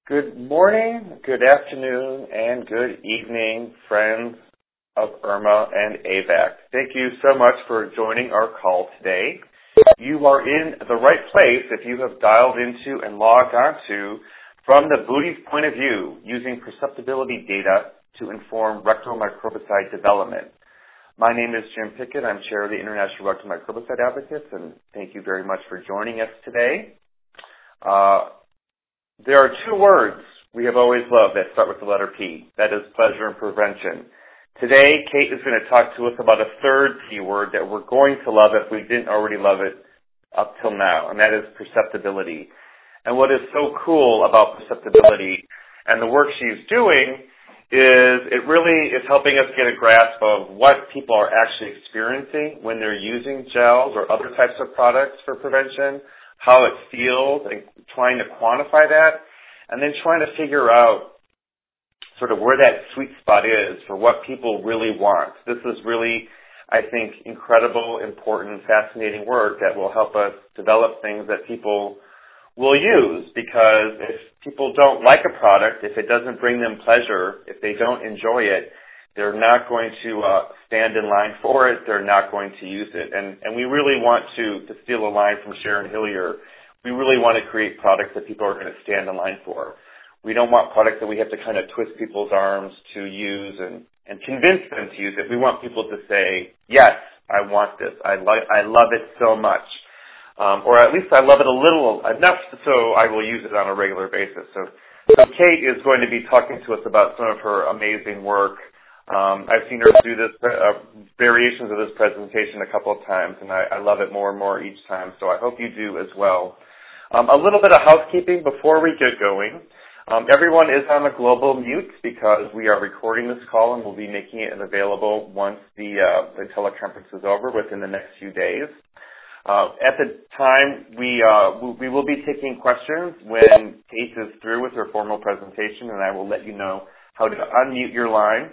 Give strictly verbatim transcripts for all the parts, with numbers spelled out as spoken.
Good morning, good afternoon, and good evening, friends of IRMA and A V A C. Thank you so much for joining our call today. You are in the right place if you have dialed into and logged onto From the Booty's Point of View, using perceptibility data to inform rectal microbicide development. My name is Jim Pickett. I'm chair of the International Rectal Microbicide Advocates, and thank you very much for joining us today. Uh, There are two words we have always loved that start with the letter P. That is pleasure and prevention. Today, Kate is going to talk to us about a third P word that we're going to love if we didn't already love it up till now, and that is perceptibility. And what is so cool about perceptibility and the work she's doing is it really is helping us get a grasp of what people are actually experiencing when they're using gels or other types of products for prevention, how it feels, and trying to quantify that, and then trying to figure out sort of where that sweet spot is for what people really want. This is really, I think, incredible, important, fascinating work that will help us develop things that people will use, because if people don't like a product, if it doesn't bring them pleasure, if they don't enjoy it, they're not going to uh, stand in line for it. They're not going to use it. And, and we really want to, to steal a line from Sharon Hillier, we really want to create products that people are going to stand in line for. We don't want products that we have to kind of twist people's arms to use and, and convince them to use it. We want people to say, yes, I want this. I, lo- I love it so much. Um, or at least I love it a little enough so I will use it on a regular basis. So, so Kate is going to be talking to us about some of her amazing work. Um, I've seen her do this uh, variations of this presentation a couple of times, and I, I love it more and more each time, so I hope you do as well. Um, a little bit of housekeeping before we get going. Um, everyone is on a global mute because we are recording this call and we'll be making it available once the, uh, the teleconference is over within the next few days. Uh, at the time, we, uh, we will be taking questions when Kate is through with her formal presentation, and I will let you know how to unmute your line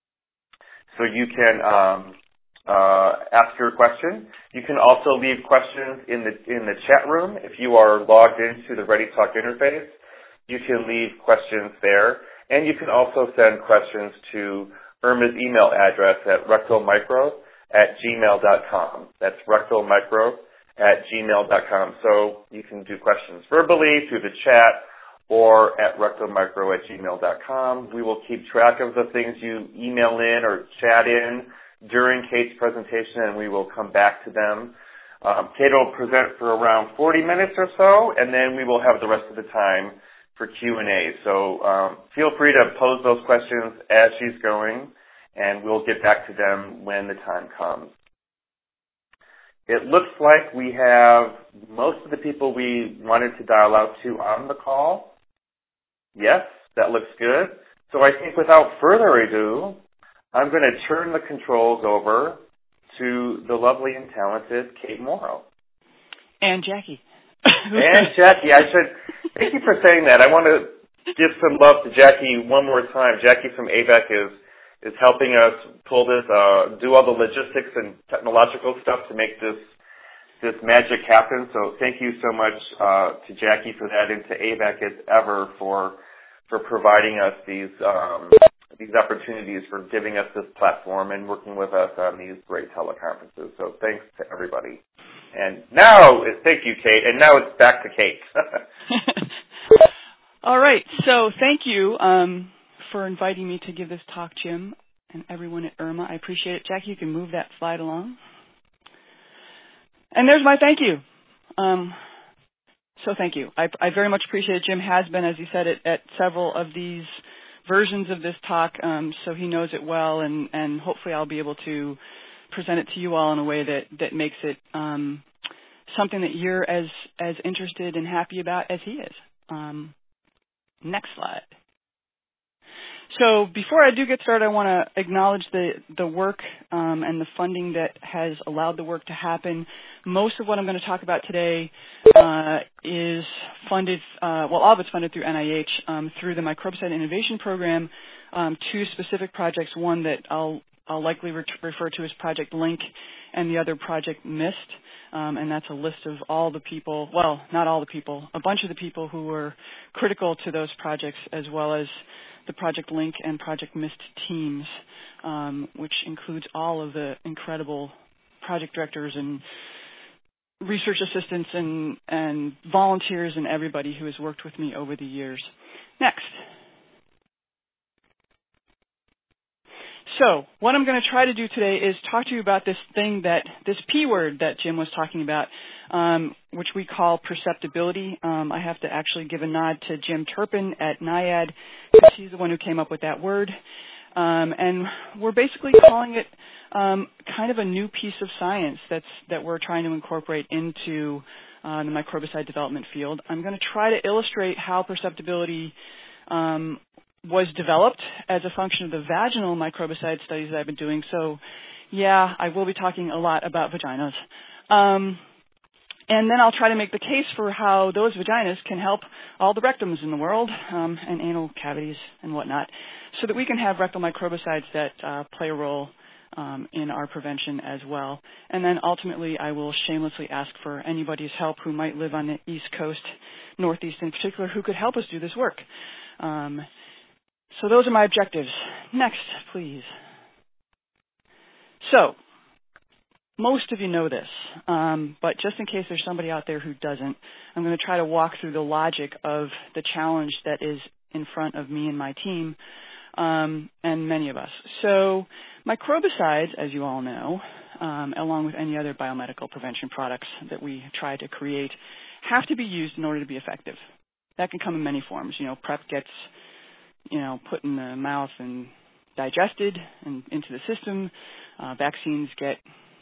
so you can um, uh, ask your question. You can also leave questions in the in the chat room. If you are logged into the ReadyTalk interface, you can leave questions there. And you can also send questions to IRMA's email address at rectalmicro at gmail dot com. That's rectalmicro at gmail dot com. So you can do questions verbally through the chat or at rectalmicro at gmail dot com. We will keep track of the things you email in or chat in during Kate's presentation, and we will come back to them. Um, Kate will present for around forty minutes or so, and then we will have the rest of the time for Q and A. So um, feel free to pose those questions as she's going, and we'll get back to them when the time comes. It looks like we have most of the people we wanted to dial out to on the call. Yes, that looks good. So I think without further ado, I'm going to turn the controls over to the lovely and talented Kate Morrow. And Jackie. And Jackie. I should, thank you for saying that. I want to give some love to Jackie one more time. Jackie from A V A C is, is helping us pull this, uh, do all the logistics and technological stuff to make this this magic happen. So thank you so much uh, to Jackie for that, and to A V A C as ever for for providing us these um, these opportunities, for giving us this platform and working with us on these great teleconferences. So thanks to everybody. And now, thank you, Kate. And now it's back to Kate. All right. So thank you um, for inviting me to give this talk, Jim, and everyone at IRMA. I appreciate it. Jackie, you can move that slide along. And there's my thank you. Um, so thank you. I, I very much appreciate it. Jim has been, as you said, at, at several of these versions of this talk, um, so he knows it well, and, and hopefully I'll be able to present it to you all in a way that, that makes it um, something that you're as, as interested and happy about as he is. Um, next slide. So before I do get started, I want to acknowledge the, the work um, and the funding that has allowed the work to happen. Most of what I'm going to talk about today uh, is funded, uh, well, all of it's funded through N I H, um, through the Microbicide Innovation Program, um, two specific projects, one that I'll I'll likely re- refer to as Project Link, and the other Project Mist. Um, and that's a list of all the people, well, not all the people, a bunch of the people who were critical to those projects, as well as the Project Link and Project Mist teams, um, which includes all of the incredible project directors and research assistants and, and volunteers and everybody who has worked with me over the years. Next. So what I'm going to try to do today is talk to you about this thing that, this P word that Jim was talking about, um, which we call perceptibility. Um, I have to actually give a nod to Jim Turpin at NIAID, because he's the one who came up with that word. Um, and we're basically calling it um, kind of a new piece of science that's, that we're trying to incorporate into uh, the microbicide development field. I'm going to try to illustrate how perceptibility um, was developed as a function of the vaginal microbicide studies that I've been doing. So, yeah, I will be talking a lot about vaginas. Um, and then I'll try to make the case for how those vaginas can help all the rectums in the world um, and anal cavities and whatnot, so that we can have rectal microbicides that uh, play a role um, in our prevention as well. And then ultimately, I will shamelessly ask for anybody's help who might live on the East Coast, Northeast in particular, who could help us do this work. Um, So those are my objectives. Next, please. So, most of you know this, um, but just in case there's somebody out there who doesn't, I'm going to try to walk through the logic of the challenge that is in front of me and my team, um, and many of us. So, microbicides, as you all know, um, along with any other biomedical prevention products that we try to create, have to be used in order to be effective. That can come in many forms. You know, PrEP gets you know, put in the mouth and digested and into the system. Uh, vaccines get,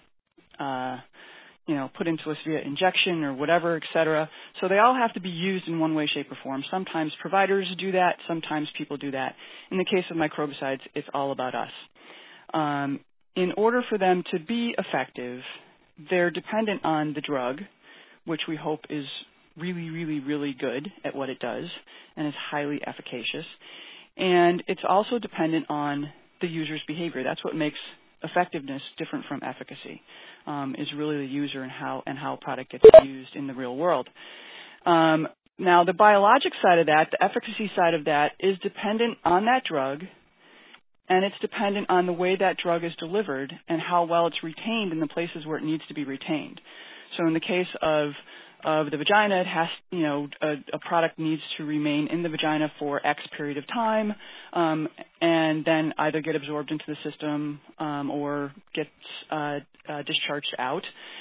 uh, you know, put into us via injection or whatever, et cetera. So they all have to be used in one way, shape, or form. Sometimes providers do that. Sometimes people do that. In the case of microbicides, it's all about us. Um, in order for them to be effective, they're dependent on the drug, which we hope is really, really, really good at what it does and is highly efficacious. And it's also dependent on the user's behavior. That's what makes effectiveness different from efficacy, um, is really the user and how and how a product gets used in the real world. Um, now, the biologic side of that, the efficacy side of that, is dependent on that drug, and it's dependent on the way that drug is delivered and how well it's retained in the places where it needs to be retained. So in the case of of the vagina, it has, you know, a, a product needs to remain in the vagina for X period of time, um, and then either get absorbed into the system um, or gets uh, uh, discharged out.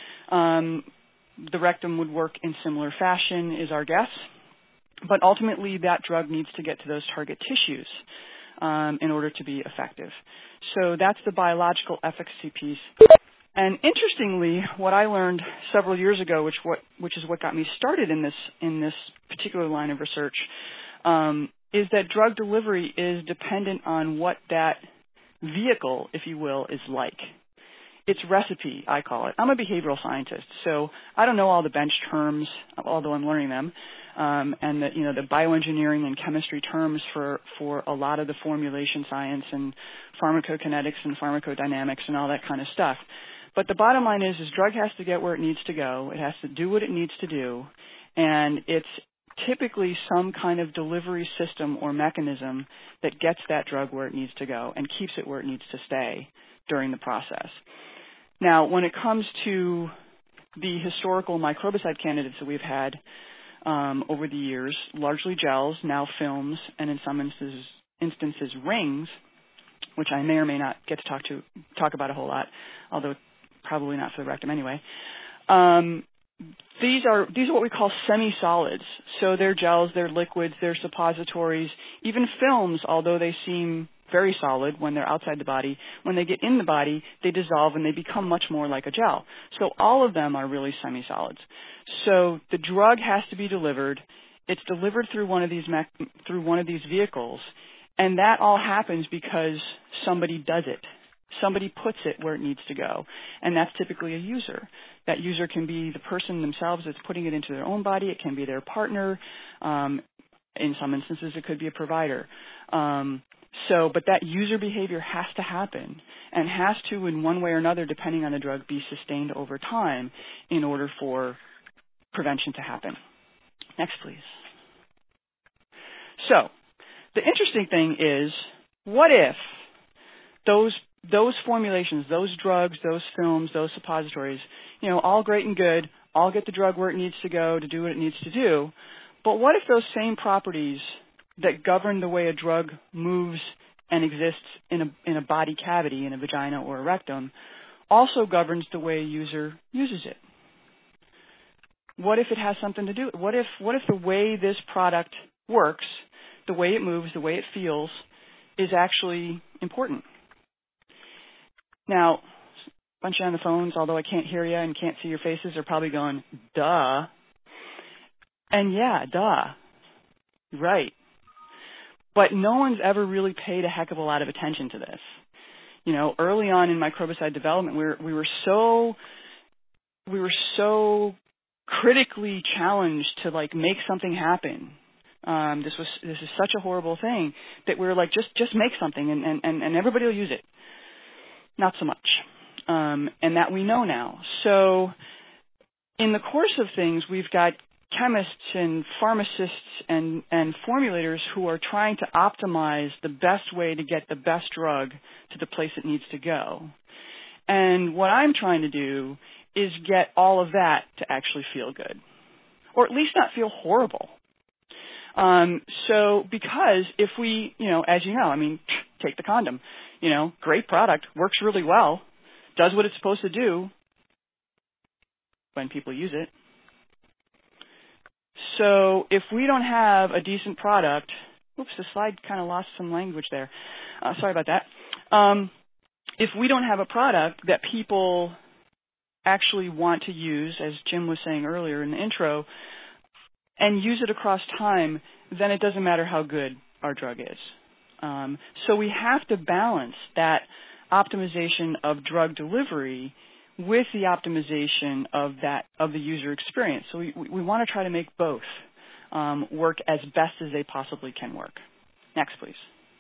Um, the rectum would work in similar fashion, is our guess, but ultimately that drug needs to get to those target tissues um, in order to be effective. So that's the biological efficacy piece. And interestingly, what I learned several years ago, which what which is what got me started in this in this particular line of research, um, is that drug delivery is dependent on what that vehicle, if you will, is like. Its recipe, I call it. I'm a behavioral scientist, so I don't know all the bench terms, although I'm learning them, um, and the you know the bioengineering and chemistry terms for for a lot of the formulation science and pharmacokinetics and pharmacodynamics and all that kind of stuff. But the bottom line is, is drug has to get where it needs to go. It has to do what it needs to do. And it's typically some kind of delivery system or mechanism that gets that drug where it needs to go and keeps it where it needs to stay during the process. Now, when it comes to the historical microbicide candidates that we've had um, over the years, largely gels, now films, and in some instances, instances rings, which I may or may not get to talk to talk about a whole lot, although probably not for the rectum anyway. Um, these are these are what we call semi-solids. So they're gels, they're liquids, they're suppositories, even films, although they seem very solid when they're outside the body. When they get in the body, they dissolve and they become much more like a gel. So all of them are really semi-solids. So the drug has to be delivered. It's delivered through one of these mech- through one of these vehicles, and that all happens because somebody does it. Somebody puts it where it needs to go, and that's typically a user. That user can be the person themselves that's putting it into their own body. It can be their partner. Um, in some instances, it could be a provider. Um, So, but that user behavior has to happen and has to, in one way or another, depending on the drug, be sustained over time in order for prevention to happen. Next, please. So, the interesting thing is, what if those those formulations, those drugs, those films, those suppositories, you know, all great and good, all get the drug where it needs to go to do what it needs to do, but what if those same properties that govern the way a drug moves and exists in a in a body cavity, in a vagina or a rectum, also governs the way a user uses it? What if it has something to do? What if what if the way this product works, the way it moves, the way it feels, is actually important? Now, a bunch of you on the phones, although I can't hear you and can't see your faces, are probably going, duh. And yeah, duh. Right. But no one's ever really paid a heck of a lot of attention to this. You know, early on in microbicide development, we were, we were so we were so critically challenged to like make something happen. Um, this was this is such a horrible thing that we were like, just just make something and, and, and everybody will use it. Not so much. Um, and that we know now. So in the course of things, we've got chemists and pharmacists and, and formulators who are trying to optimize the best way to get the best drug to the place it needs to go. And what I'm trying to do is get all of that to actually feel good, or at least not feel horrible. Um, so because if we, you know, as you know, I mean, take the condom, you know, great product, works really well, does what it's supposed to do when people use it. So if we don't have a decent product, oops, the slide kind of lost some language there. Uh, sorry about that. Um, if we don't have a product that people actually want to use, as Jim was saying earlier in the intro, and use it across time, then it doesn't matter how good our drug is. Um, so we have to balance that optimization of drug delivery with the optimization of that of the user experience. So we, we want to try to make both um, work as best as they possibly can work. Next, please.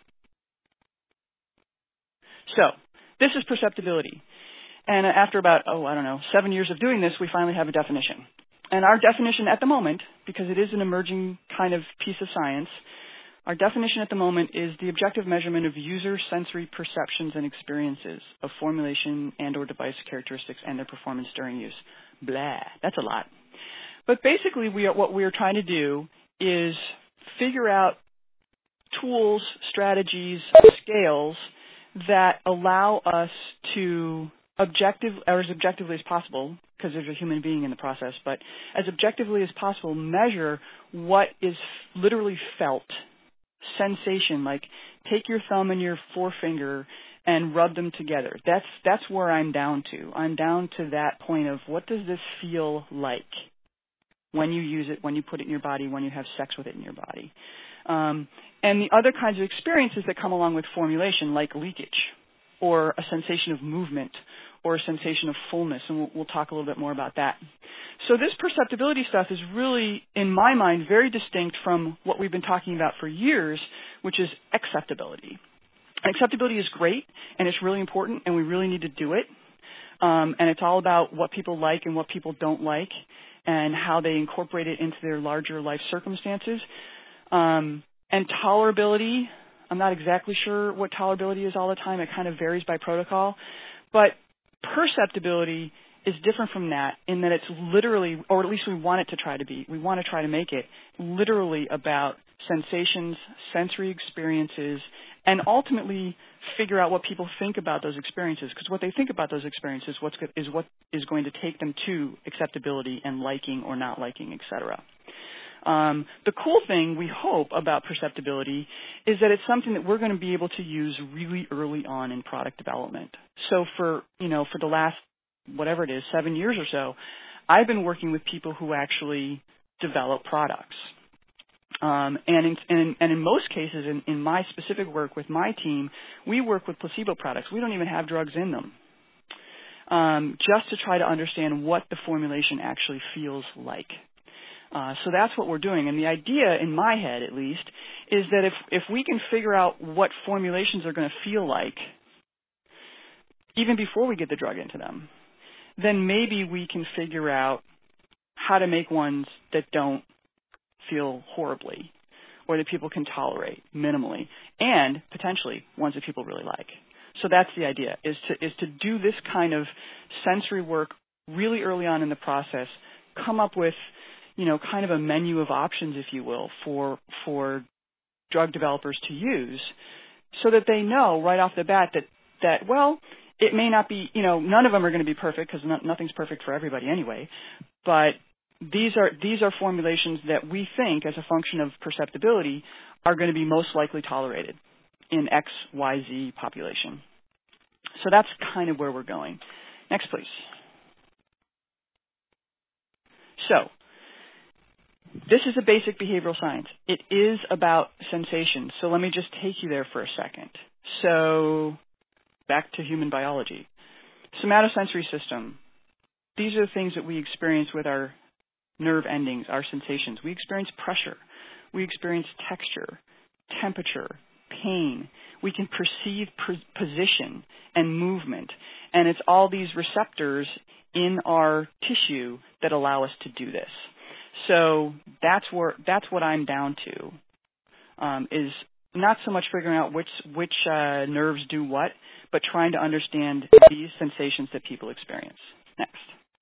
So this is perceptibility. And after about, oh, I don't know, seven years of doing this, we finally have a definition. And our definition at the moment, because it is an emerging kind of piece of science, our definition at the moment is the objective measurement of user sensory perceptions and experiences of formulation and or device characteristics and their performance during use. Blah, that's a lot. But basically, we are, what we are trying to do is figure out tools, strategies, scales that allow us to objective, or as objectively as possible, because there's a human being in the process, but as objectively as possible, measure what is literally felt. Sensation, like take your thumb and your forefinger and rub them together. That's that's where I'm down to. I'm down to that point of what does this feel like when you use it, when you put it in your body, when you have sex with it in your body. Um, and the other kinds of experiences that come along with formulation, like leakage, or a sensation of movement, or a sensation of fullness, and we'll, we'll talk a little bit more about that. So this perceptibility stuff is really, in my mind, very distinct from what we've been talking about for years, which is acceptability. Acceptability is great, and it's really important, and we really need to do it. Um, and it's all about what people like and what people don't like, and how they incorporate it into their larger life circumstances. Um, and tolerability, I'm not exactly sure what tolerability is all the time. It kind of varies by protocol. But perceptibility is different from that in that it's literally, or at least we want it to try to be, we want to try to make it literally about sensations, sensory experiences, and ultimately figure out what people think about those experiences, because what they think about those experiences what's go- is what is going to take them to acceptability and liking or not liking, et cetera. Um, the cool thing, we hope, about perceptibility is that it's something that we're going to be able to use really early on in product development. So for, you know, for the last, whatever it is, seven years or so, I've been working with people who actually develop products. Um, and, in, and, and in most cases, in, in my specific work with my team, we work with placebo products. We don't even have drugs in them, um, just to try to understand what the formulation actually feels like. Uh, so that's what we're doing. And the idea, in my head at least, is that if, if we can figure out what formulations are going to feel like, even before we get the drug into them, then maybe we can figure out how to make ones that don't feel horribly or that people can tolerate minimally, and potentially ones that people really like. So that's the idea, is to, is to do this kind of sensory work really early on in the process, come up with, you know, kind of a menu of options, if you will, for, for drug developers to use so that they know right off the bat that, that well, it may not be, you know, none of them are going to be perfect because no, nothing's perfect for everybody anyway, but these are, these are formulations that we think, as a function of perceptibility, are going to be most likely tolerated in X, Y, Z population. So that's kind of where we're going. Next, please. So, this is a basic behavioral science. It is about sensation. So let me just take you there for a second. So, back to human biology. Somatosensory system. These are the things that we experience with our nerve endings, our sensations. We experience pressure. We experience texture, temperature, pain. We can perceive pr- position and movement. And it's all these receptors in our tissue that allow us to do this. So that's where that's what I'm down to, um, is not so much figuring out which which uh, nerves do what, but trying to understand these sensations that people experience. Next.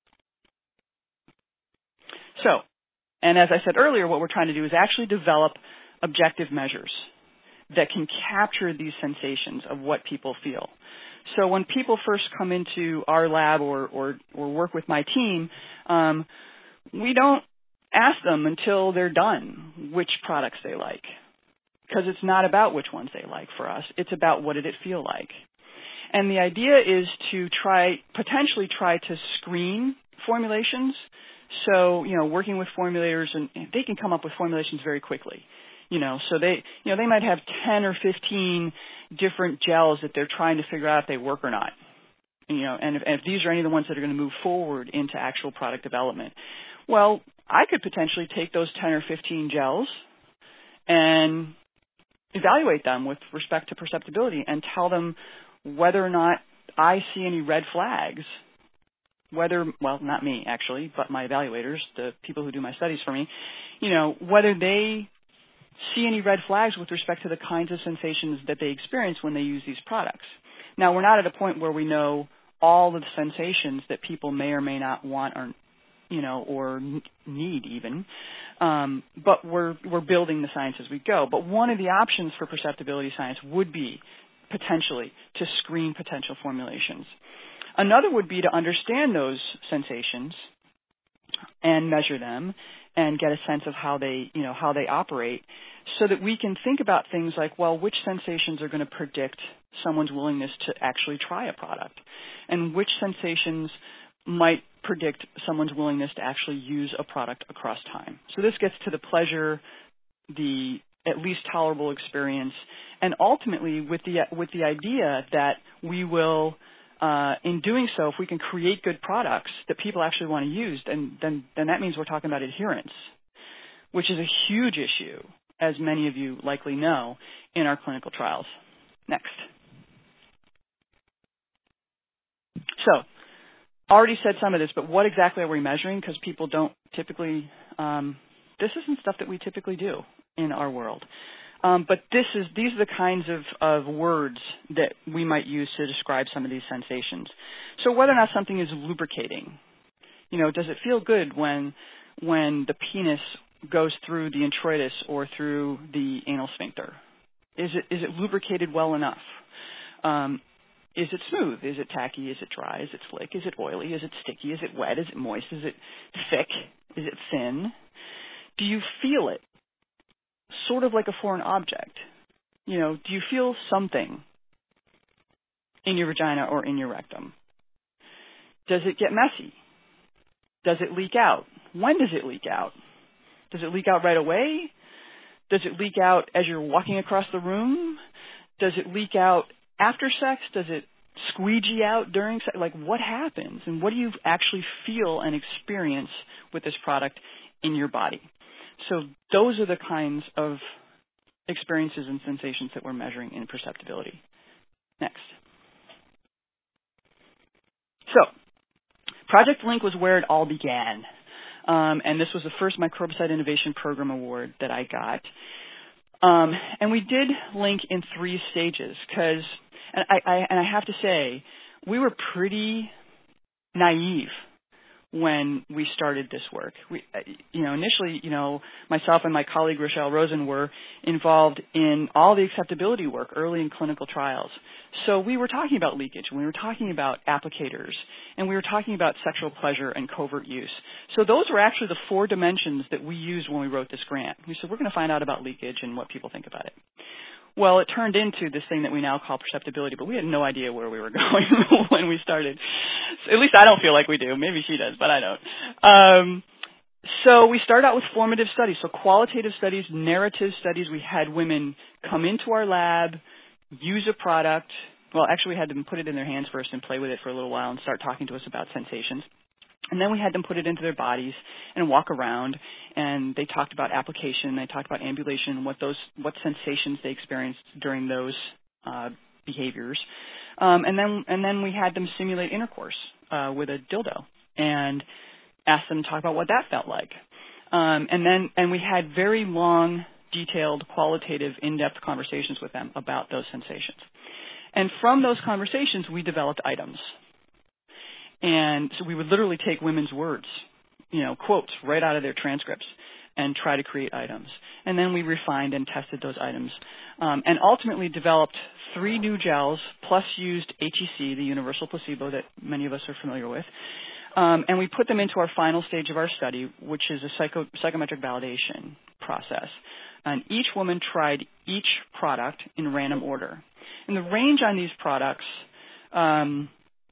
So, and as I said earlier, what we're trying to do is actually develop objective measures that can capture these sensations of what people feel. So when people first come into our lab or, or, or work with my team, um, we don't ask them until they're done which products they like, because it's not about which ones they like for us. It's about what did it feel like. And the idea is to try, potentially try to screen formulations. So, you know, working with formulators, and they can come up with formulations very quickly. You know, so they, you know, they might have ten or fifteen different gels that they're trying to figure out if they work or not. You know, and if, and if these are any of the ones that are going to move forward into actual product development. Well, I could potentially take those ten or fifteen gels and evaluate them with respect to perceptibility and tell them whether or not I see any red flags. Whether, well, not me actually, but my evaluators, the people who do my studies for me, you know, whether they see any red flags with respect to the kinds of sensations that they experience when they use these products. Now, we're not at a point where we know all of the sensations that people may or may not want or, you know, or n- need even, um, but we're we're building the science as we go. But one of the options for perceptibility science would be potentially to screen potential formulations. Another would be to understand those sensations and measure them and get a sense of how they, you know, how they operate, so that we can think about things like, well, which sensations are going to predict someone's willingness to actually try a product, and which sensations might predict someone's willingness to actually use a product across time. So this gets to the pleasure, the at least tolerable experience, and ultimately with the with the idea that we will, Uh, in doing so, if we can create good products that people actually want to use, then, then, then that means we're talking about adherence, which is a huge issue, as many of you likely know, in our clinical trials. Next. So, already said some of this, but what exactly are we measuring? Because people don't typically, um, this isn't stuff that we typically do in our world. Um, but this is these are the kinds of, of words that we might use to describe some of these sensations. So whether or not something is lubricating, you know, does it feel good when when the penis goes through the introitus or through the anal sphincter? Is it is it lubricated well enough? Um, is it smooth? Is it tacky? Is it dry? Is it slick? Is it oily? Is it sticky? Is it wet? Is it moist? Is it thick? Is it thin? Do you feel it? Sort of like a foreign object. You know, do you feel something in your vagina or in your rectum? Does it get messy? Does it leak out? When does it leak out? Does it leak out right away? Does it leak out as you're walking across the room? Does it leak out after sex? Does it squeegee out during sex? Like, what happens? And what do you actually feel and experience with this product in your body. So those are the kinds of experiences and sensations that we're measuring in perceptibility. Next. So Project LINK was where it all began. Um, and this was the first Microbicide Innovation Program Award that I got. Um, and we did LINK in three stages because, and I, I, and I have to say, we were pretty naive when we started this work. We, you know, initially, you know, myself and my colleague Rochelle Rosen were involved in all the acceptability work early in clinical trials. So we were talking about leakage, and we were talking about applicators, and we were talking about sexual pleasure and covert use. So those were actually the four dimensions that we used when we wrote this grant. We said, we're going to find out about leakage and what people think about it. Well, it turned into this thing that we now call perceptibility, but we had no idea where we were going when we started. So at least I don't feel like we do. Maybe she does, but I don't. Um, so we started out with formative studies, so qualitative studies, narrative studies. We had women come into our lab, use a product. Well, actually, we had them put it in their hands first and play with it for a little while and start talking to us about sensations. And then we had them put it into their bodies and walk around, and they talked about application, they talked about ambulation, and what those, what sensations they experienced during those uh, behaviors. Um, and then, and then we had them simulate intercourse uh, with a dildo and asked them to talk about what that felt like. Um, and then, and we had very long, detailed, qualitative, in-depth conversations with them about those sensations. And from those conversations, we developed items. And so we would literally take women's words, you know, quotes right out of their transcripts and try to create items. And then we refined and tested those items um, and ultimately developed three new gels plus used H E C, the universal placebo that many of us are familiar with. Um, and we put them into our final stage of our study, which is a psycho- psychometric validation process. And each woman tried each product in random order. And the range on these products, um,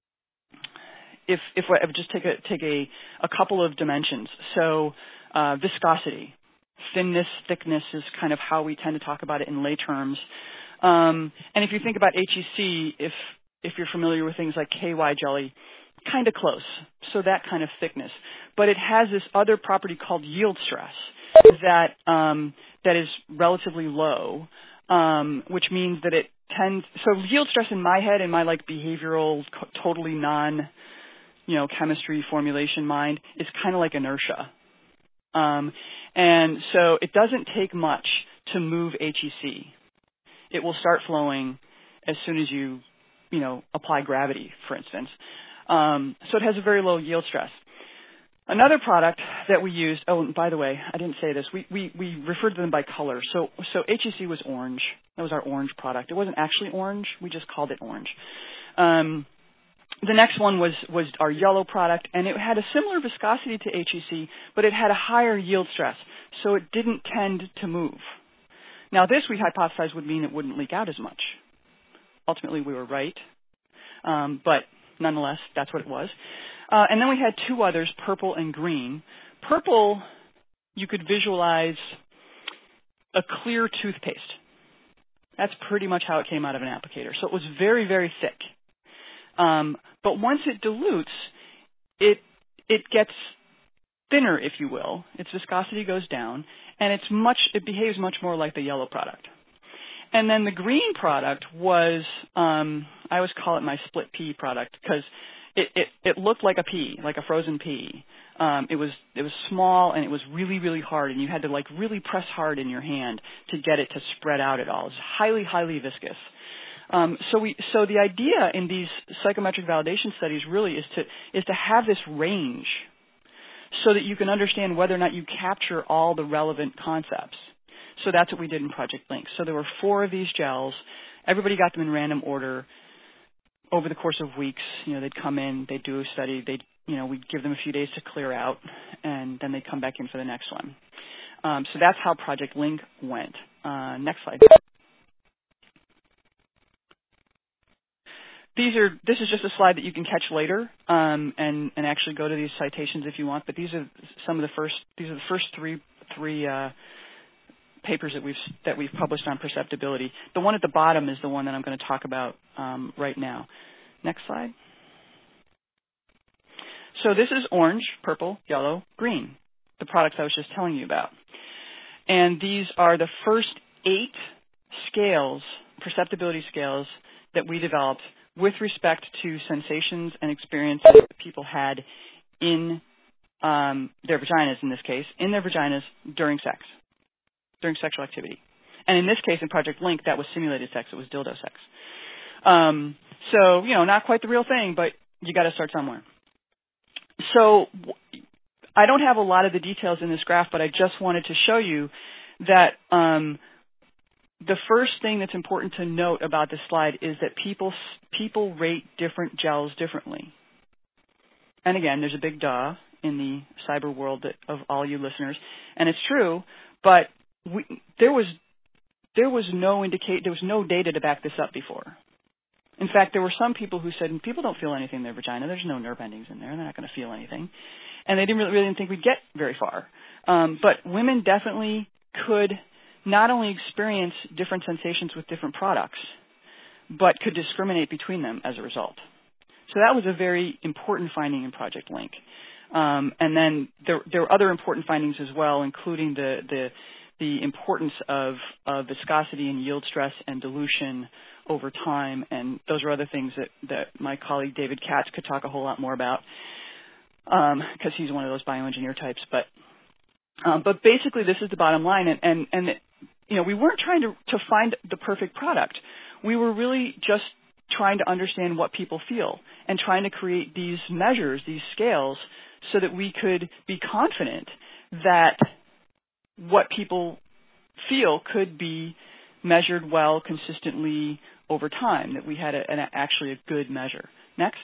if if I would just take a take a, a couple of dimensions. So uh, viscosity, thinness, thickness is kind of how we tend to talk about it in lay terms. Um, and if you think about H E C, if if you're familiar with things like K Y jelly, kind of close. So that kind of thickness. But it has this other property called yield stress that um, that is relatively low, um, which means that it tends. So yield stress in my head, in my like behavioral, totally non, you know, chemistry formulation mind, is kind of like inertia. Um, and so it doesn't take much to move H E C. It will start flowing as soon as you, you know, apply gravity, for instance. Um, so it has a very low yield stress. Another product that we used, oh, and by the way, I didn't say this, we, we, we referred to them by color. So, so H E C was orange. That was our orange product. It wasn't actually orange. We just called it orange. Um, the next one was, was our yellow product, and it had a similar viscosity to H E C, but it had a higher yield stress, so it didn't tend to move. Now, this we hypothesized would mean it wouldn't leak out as much. Ultimately, we were right, um, but nonetheless, that's what it was. Uh, and then we had two others, purple and green. Purple, you could visualize a clear toothpaste. That's pretty much how it came out of an applicator. So it was very, very thick. Um, but once it dilutes, it it gets thinner, if you will. Its viscosity goes down, and it's much it behaves much more like the yellow product. And then the green product was, um, I always call it my split pea product because it, it, it looked like a pea, like a frozen pea. Um, it was it was small and it was really, really hard, and you had to like really press hard in your hand to get it to spread out at all. It was highly, highly viscous. Um, so we so the idea in these psychometric validation studies really is to is to have this range so that you can understand whether or not you capture all the relevant concepts. So that's what we did in Project LINK. So there were four of these gels. Everybody got them in random order over the course of weeks. You know, they'd come in, they'd do a study, they'd, you know, we'd give them a few days to clear out, and then they'd come back in for the next one. Um, so that's how Project LINK went. Uh, next slide. These are, this is just a slide that you can catch later um, and, and actually go to these citations if you want, but these are some of the first, these are the first three, three uh, papers that we've that we've published on perceptibility. The one at the bottom is the one that I'm going to talk about um, right now. Next slide. So this is orange, purple, yellow, green. the products I was just telling you about. And these are the first eight scales, perceptibility scales, that we developed with respect to sensations and experiences that people had in um, their vaginas, in this case, in their vaginas during sex, during sexual activity. And in this case, in Project Link, that was simulated sex. It was dildo sex. Um, so, you know, not quite the real thing, but you got to start somewhere. So I don't have a lot of the details in this graph, but I just wanted to show you that um, the first thing that's important to note about this slide is that people people rate different gels differently. And again, there's a big duh in the cyber world that, of all you listeners, and it's true. But we, there was there was no indicate there was no data to back this up before. In fact, there were some people who said people don't feel anything in their vagina. There's no nerve endings in there. They're not going to feel anything, and they didn't really, really didn't think we'd get very far. Um, but women definitely could not only experience different sensations with different products, but could discriminate between them as a result. So that was a very important finding in Project Link. Um, and then there, there were other important findings as well, including the the, the importance of, of viscosity and yield stress and dilution over time. And those are other things that, that my colleague David Katz could talk a whole lot more about, because um, he's one of those bioengineer types. But um, but basically, this is the bottom line. And, and, and you know, we weren't trying to, to find the perfect product. We were really just trying to understand what people feel and trying to create these measures, these scales, so that we could be confident that what people feel could be measured well, consistently over time, that we had a, an, actually a good measure. Next.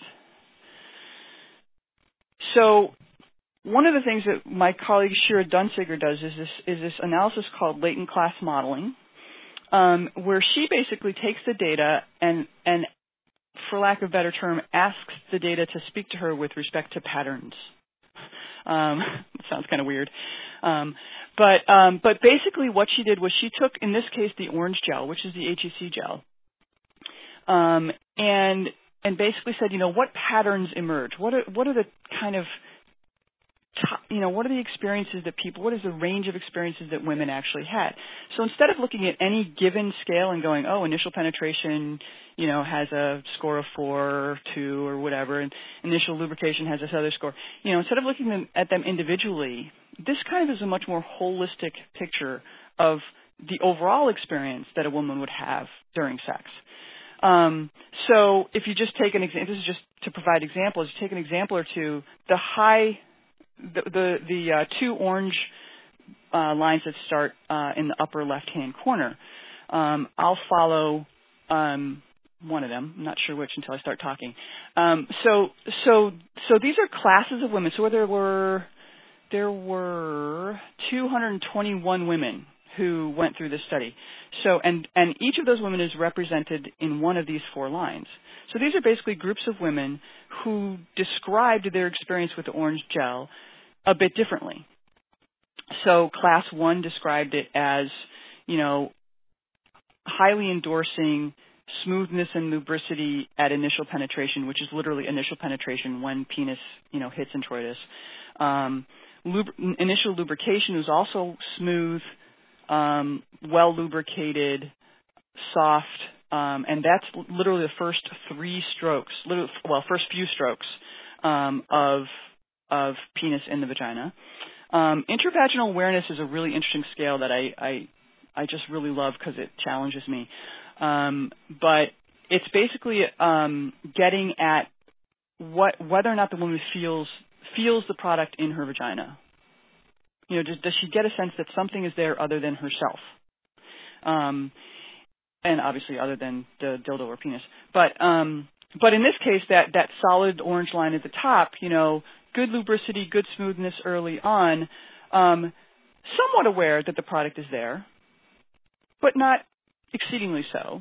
So one of the things that my colleague Shira Dunsiger does is this, is this analysis called latent class modeling, um, where she basically takes the data and, and, for lack of a better term, asks the data to speak to her with respect to patterns. Um, it sounds kind of weird. Um, but, um, but basically what she did was she took, in this case, the orange gel, which is the H E C gel, um, and, and basically said, you know, what patterns emerge? What are, what are the kind of you know, what are the experiences that people, what is the range of experiences that women actually had? So instead of looking at any given scale and going, oh, initial penetration, you know, has a score of four or two or whatever, and initial lubrication has this other score, you know, instead of looking at them individually, this kind of is a much more holistic picture of the overall experience that a woman would have during sex. Um, so if you just take an example, this is just to provide examples, you take an example or two, the high The the, the uh, two orange uh, lines that start uh, in the upper left-hand corner. Um, I'll follow um, one of them. I'm not sure which until I start talking. Um, so so so these are classes of women. So there were there were two hundred twenty-one women who went through this study. So and and each of those women is represented in one of these four lines. So these are basically groups of women who described their experience with the orange gel a bit differently. So class one described it as, you know, highly endorsing smoothness and lubricity at initial penetration, which is literally initial penetration when penis, you know, hits introitus. Um, lub- initial lubrication was also smooth, um, well lubricated, soft, Um, and that's literally the first three strokes, well, first few strokes um, of of penis in the vagina. Um, intravaginal awareness is a really interesting scale that I I, I just really love because it challenges me. Um, but it's basically um, getting at what whether or not the woman feels feels the product in her vagina. You know, does, does she get a sense that something is there other than herself? Um, and obviously other than the dildo or penis. But um, but in this case, that, that solid orange line at the top, you know, good lubricity, good smoothness early on, um, somewhat aware that the product is there, but not exceedingly so.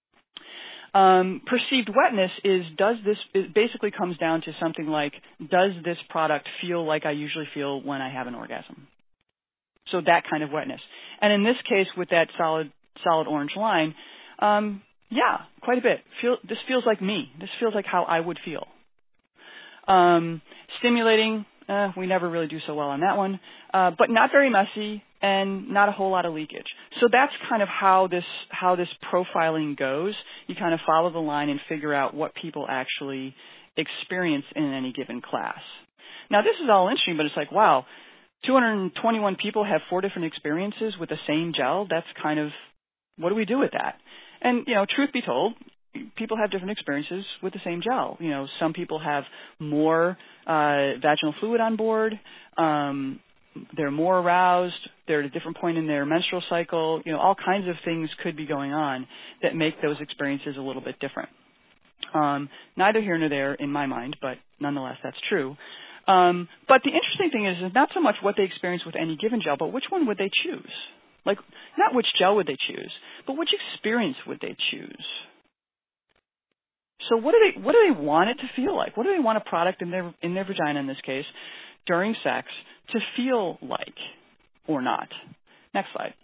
Um, perceived wetness is, does this, it basically comes down to something like, does this product feel like I usually feel when I have an orgasm? So that kind of wetness. And in this case, with that solid solid orange line, um, yeah, quite a bit. Feel, this feels like me. This feels like how I would feel. Um, stimulating, Uh, we never really do so well on that one, uh, but not very messy and not a whole lot of leakage. So that's kind of how this how this profiling goes. You kind of follow the line and figure out what people actually experience in any given class. Now, this is all interesting, but it's like, wow, two hundred twenty-one people have four different experiences with the same gel. That's kind of, what do we do with that? And, you know, truth be told, people have different experiences with the same gel. You know, some people have more uh, vaginal fluid on board. Um, they're more aroused. They're at a different point in their menstrual cycle. You know, all kinds of things could be going on that make those experiences a little bit different. Um, neither here nor there in my mind, but nonetheless, that's true. Um, but the interesting thing is, is not so much what they experience with any given gel, but which one would they choose? Like, not which gel would they choose, but which experience would they choose? So what do they what do they want it to feel like? What do they want a product in their in their vagina, in this case, during sex, to feel like or not? Next slide.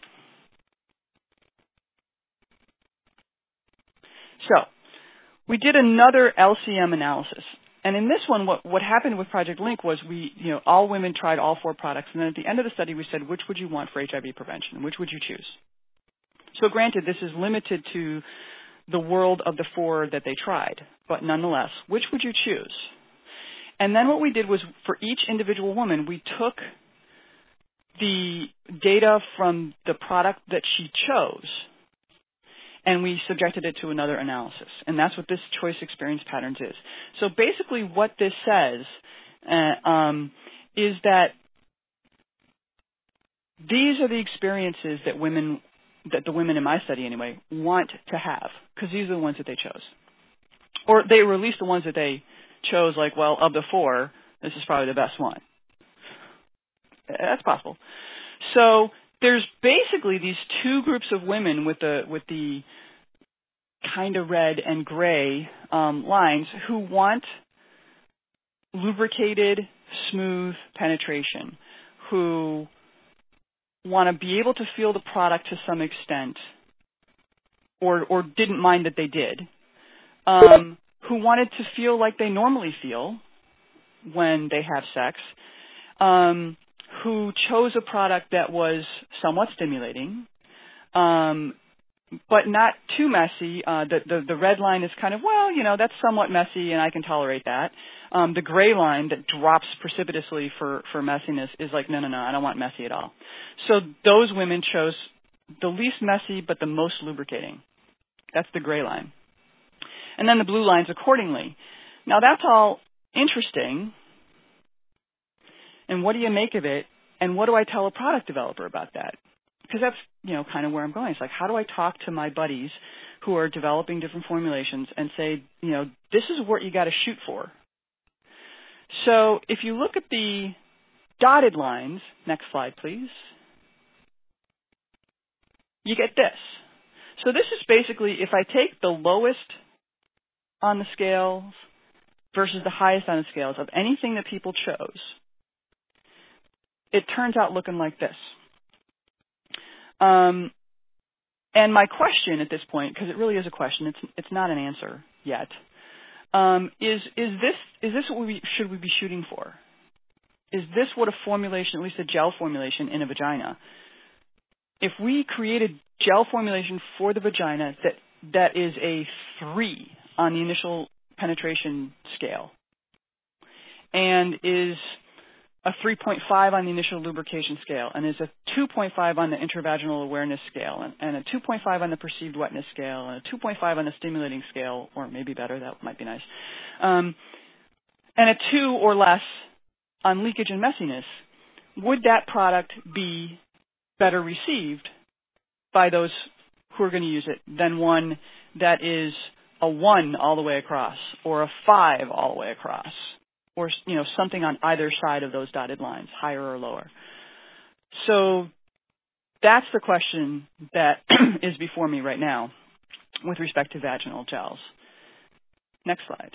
So we did another L C M analysis. And in this one, what, what happened with Project Link was we, you know, all women tried all four products. And then at the end of the study, we said, which would you want for H I V prevention? Which would you choose? So granted, this is limited to the world of the four that they tried. But nonetheless, which would you choose? And then what we did was for each individual woman, we took the data from the product that she chose, and we subjected it to another analysis. And that's what this choice experience patterns is. So basically what this says uh, um, is that these are the experiences that women, that the women in my study anyway, want to have, because these are the ones that they chose. Or they were at least the ones that they chose, like, well, of the four, this is probably the best one. That's possible. So there's basically these two groups of women with the with the kind of red and gray um, lines who want lubricated, smooth penetration, who want to be able to feel the product to some extent, or or didn't mind that they did, um, who wanted to feel like they normally feel when they have sex, um, who chose a product that was somewhat stimulating, um, but not too messy. Uh, the, the, the red line is kind of, well, you know, that's somewhat messy and I can tolerate that. Um, the gray line that drops precipitously for, for messiness is like, no, no, no, I don't want messy at all. So those women chose the least messy but the most lubricating. That's the gray line. And then the blue lines accordingly. Now that's all interesting. And what do you make of it? And what do I tell a product developer about that? Because that's, you know, kind of where I'm going. It's like, how do I talk to my buddies who are developing different formulations and say, you know, this is what you got to shoot for. So if you look at the dotted lines, next slide, please, you get this. So this is basically, if I take the lowest on the scales versus the highest on the scales of anything that people chose, it turns out looking like this. Um, and my question at this point, because it really is a question, it's it's not an answer yet, um, is is this is this what we should we be shooting for? Is this what a formulation, at least a gel formulation in a vagina? If we created gel formulation for the vagina that that is a three on the initial penetration scale, and is a three point five on the initial lubrication scale, and is a two point five on the intravaginal awareness scale, and, and a two point five on the perceived wetness scale, and a two point five on the stimulating scale, or maybe better, that might be nice, um, and a two or less on leakage and messiness, would that product be better received by those who are going to use it than one that is a one all the way across, or a five all the way across, or, you know, something on either side of those dotted lines, higher or lower? So that's the question that is before me right now with respect to vaginal gels. Next slide.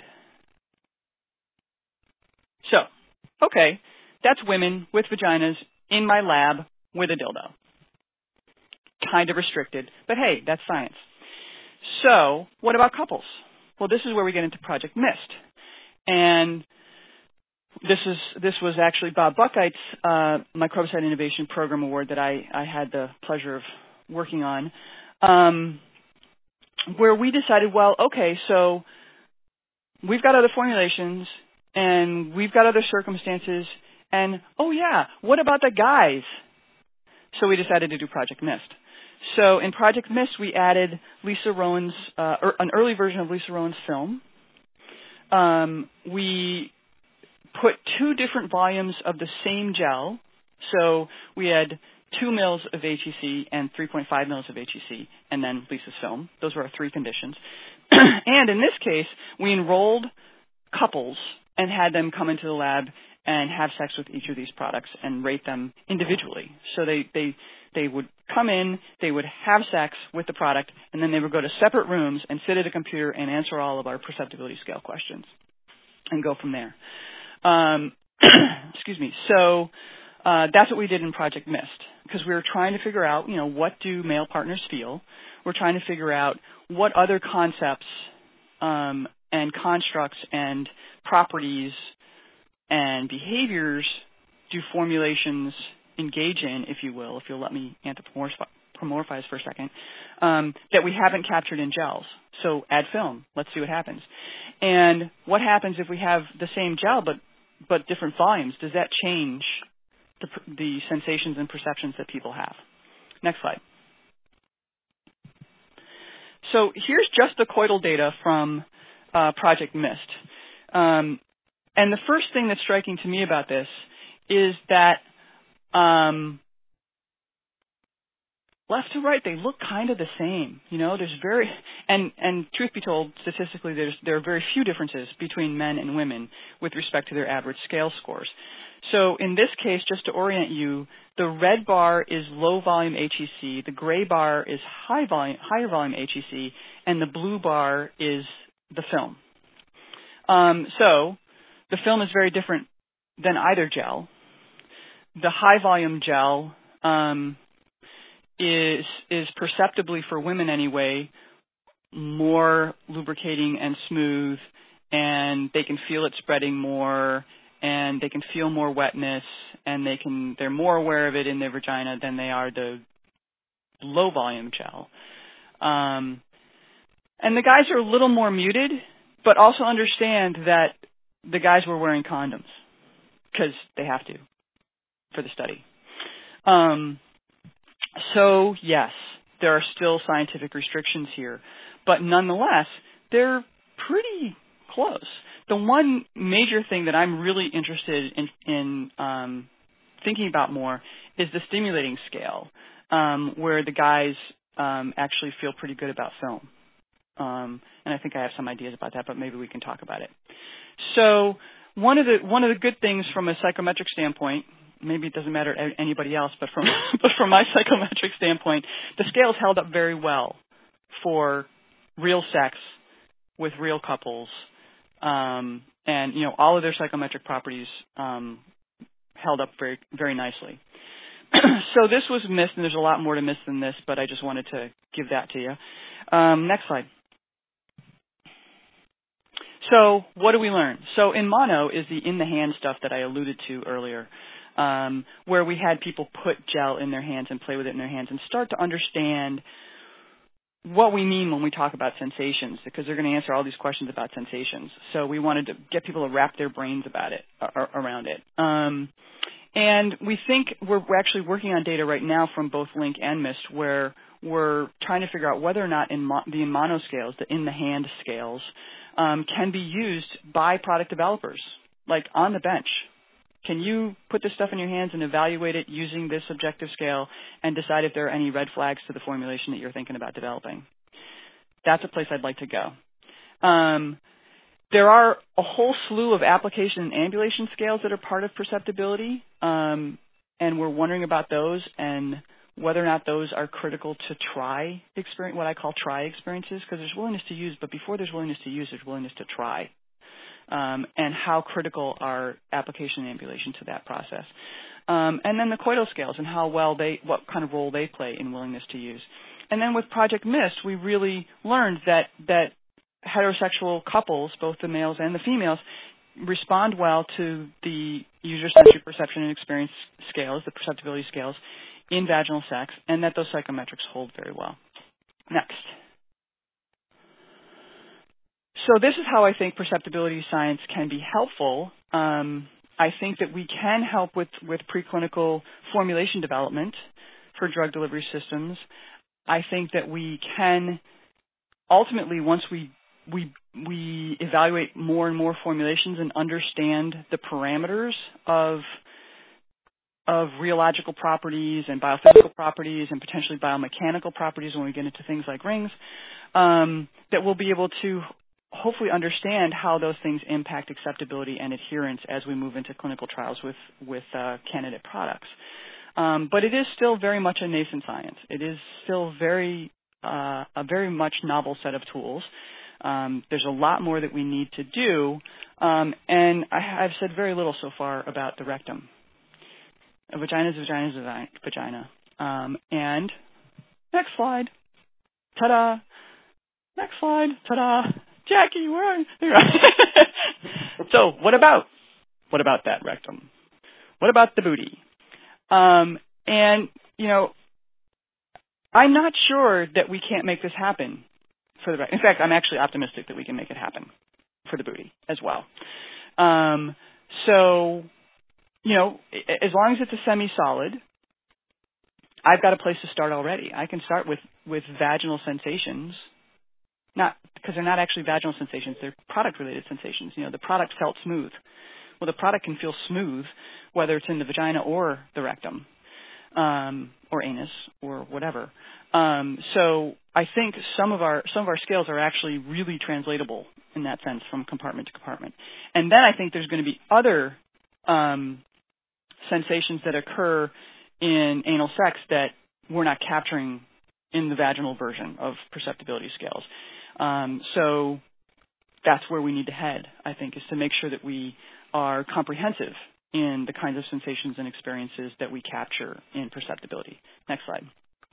So, okay, that's women with vaginas in my lab with a dildo. Kind of restricted, but hey, that's science. So what about couples? Well, this is where we get into Project MIST. And this is this was actually Bob Buckite's uh, Microbicide Innovation Program Award that I, I had the pleasure of working on, um, where we decided, well, okay, so we've got other formulations and we've got other circumstances, and oh yeah, what about the guys? So we decided to do Project Mist. So in Project Mist, we added Lisa Rowan's, uh, er, an early version of Lisa Rowan's film. Um, we put two different volumes of the same gel. So we had two mils of H E C and three point five mils of H E C, and then Lisa's film. Those were our three conditions. And in this case, we enrolled couples and had them come into the lab and have sex with each of these products and rate them individually. So they, they, they would come in, they would have sex with the product, and then they would go to separate rooms and sit at a computer and answer all of our perceptibility scale questions and go from there. Um, excuse me. So uh, that's what we did in Project Mist, because we were trying to figure out, you know, what do male partners feel? We're trying to figure out what other concepts um, and constructs and properties and behaviors do formulations engage in, if you will, if you'll let me anthropomorphize for a second, um, that we haven't captured in gels. So add film. Let's see what happens. And what happens if we have the same gel but but different volumes? Does that change the, the sensations and perceptions that people have? Next slide. So here's just the coital data from uh, Project Mist. Um, and the first thing that's striking to me about this is that um, left to right, they look kind of the same. You know, there's very, and, and truth be told, statistically, there's, there are very few differences between men and women with respect to their average scale scores. So in this case, just to orient you, the red bar is low volume H E C, the gray bar is high volume, higher volume H E C, and the blue bar is the film. Um, so the film is very different than either gel. The high volume gel um, is is perceptibly, for women anyway, more lubricating and smooth, and they can feel it spreading more, and they can feel more wetness, and they can they're more aware of it in their vagina than they are the low volume gel. Um, and the guys are a little more muted, but also understand that the guys were wearing condoms because they have to for the study. Um, so yes, there are still scientific restrictions here, but nonetheless, they're pretty close. The one major thing that I'm really interested in, in um, thinking about more is the stimulating scale, um, where the guys um, actually feel pretty good about film. Um, and I think I have some ideas about that, but maybe we can talk about it. So one of the one of the good things from a psychometric standpoint, maybe it doesn't matter to anybody else, but from but from my psychometric standpoint, the scale's held up very well for real sex with real couples. Um, and, you know, all of their psychometric properties um, held up very, very nicely. So this was Mist, and there's a lot more to Mist than this, but I just wanted to give that to you. Um, next slide. So what do we learn? So in mono is the in-the-hand stuff that I alluded to earlier, um, where we had people put gel in their hands and play with it in their hands and start to understand what we mean when we talk about sensations, because they're going to answer all these questions about sensations. So we wanted to get people to wrap their brains about it, or, around it. Um, and we think we're, we're actually working on data right now from both Link and Mist, where we're trying to figure out whether or not in mo- the in mono scales, the in-the-hand scales, um, can be used by product developers, like on the bench. Can you put this stuff in your hands and evaluate it using this objective scale and decide if there are any red flags to the formulation that you're thinking about developing? That's a place I'd like to go. Um, there are a whole slew of application and ambulation scales that are part of perceptibility, um, and we're wondering about those and whether or not those are critical to try experience, what I call try experiences, because there's willingness to use, but before there's willingness to use, there's willingness to try. Um, and how critical are application and ambulation to that process. Um, and then the coital scales and how well they, what kind of role they play in willingness to use. And then with Project Mist, we really learned that, that heterosexual couples, both the males and the females, respond well to the user-centric perception and experience scales, the perceptibility scales, in vaginal sex, and that those psychometrics hold very well. Next. So this is how I think perceptibility science can be helpful. Um, I think that we can help with, with preclinical formulation development for drug delivery systems. I think that we can ultimately, once we we we evaluate more and more formulations and understand the parameters of of rheological properties and biophysical properties and potentially biomechanical properties when we get into things like rings, um, that we'll be able to hopefully understand how those things impact acceptability and adherence as we move into clinical trials with, with uh, candidate products. Um, but it is still very much a nascent science. It is still very uh, a very much novel set of tools. Um, there's a lot more that we need to do, um, and I, I've said very little so far about the rectum. A vagina is a vagina is a vagina. Um, and next slide. Ta-da. Next slide. Ta-da. Jackie, where are you? So what about, what about that rectum? What about the booty? Um, and, you know, I'm not sure that we can't make this happen for the rectum. In fact, I'm actually optimistic that we can make it happen for the booty as well. Um, so, you know, as long as it's a semi-solid, I've got a place to start already. I can start with, with vaginal sensations. Not because they're not actually vaginal sensations, they're product-related sensations. You know, the product felt smooth. Well, the product can feel smooth whether it's in the vagina or the rectum, um, or anus or whatever. Um, so I think some of our some of our scales are actually really translatable in that sense from compartment to compartment. And then I think there's going to be other um, sensations that occur in anal sex that we're not capturing in the vaginal version of perceptibility scales. Um, so that's where we need to head, I think, is to make sure that we are comprehensive in the kinds of sensations and experiences that we capture in perceptibility. Next slide.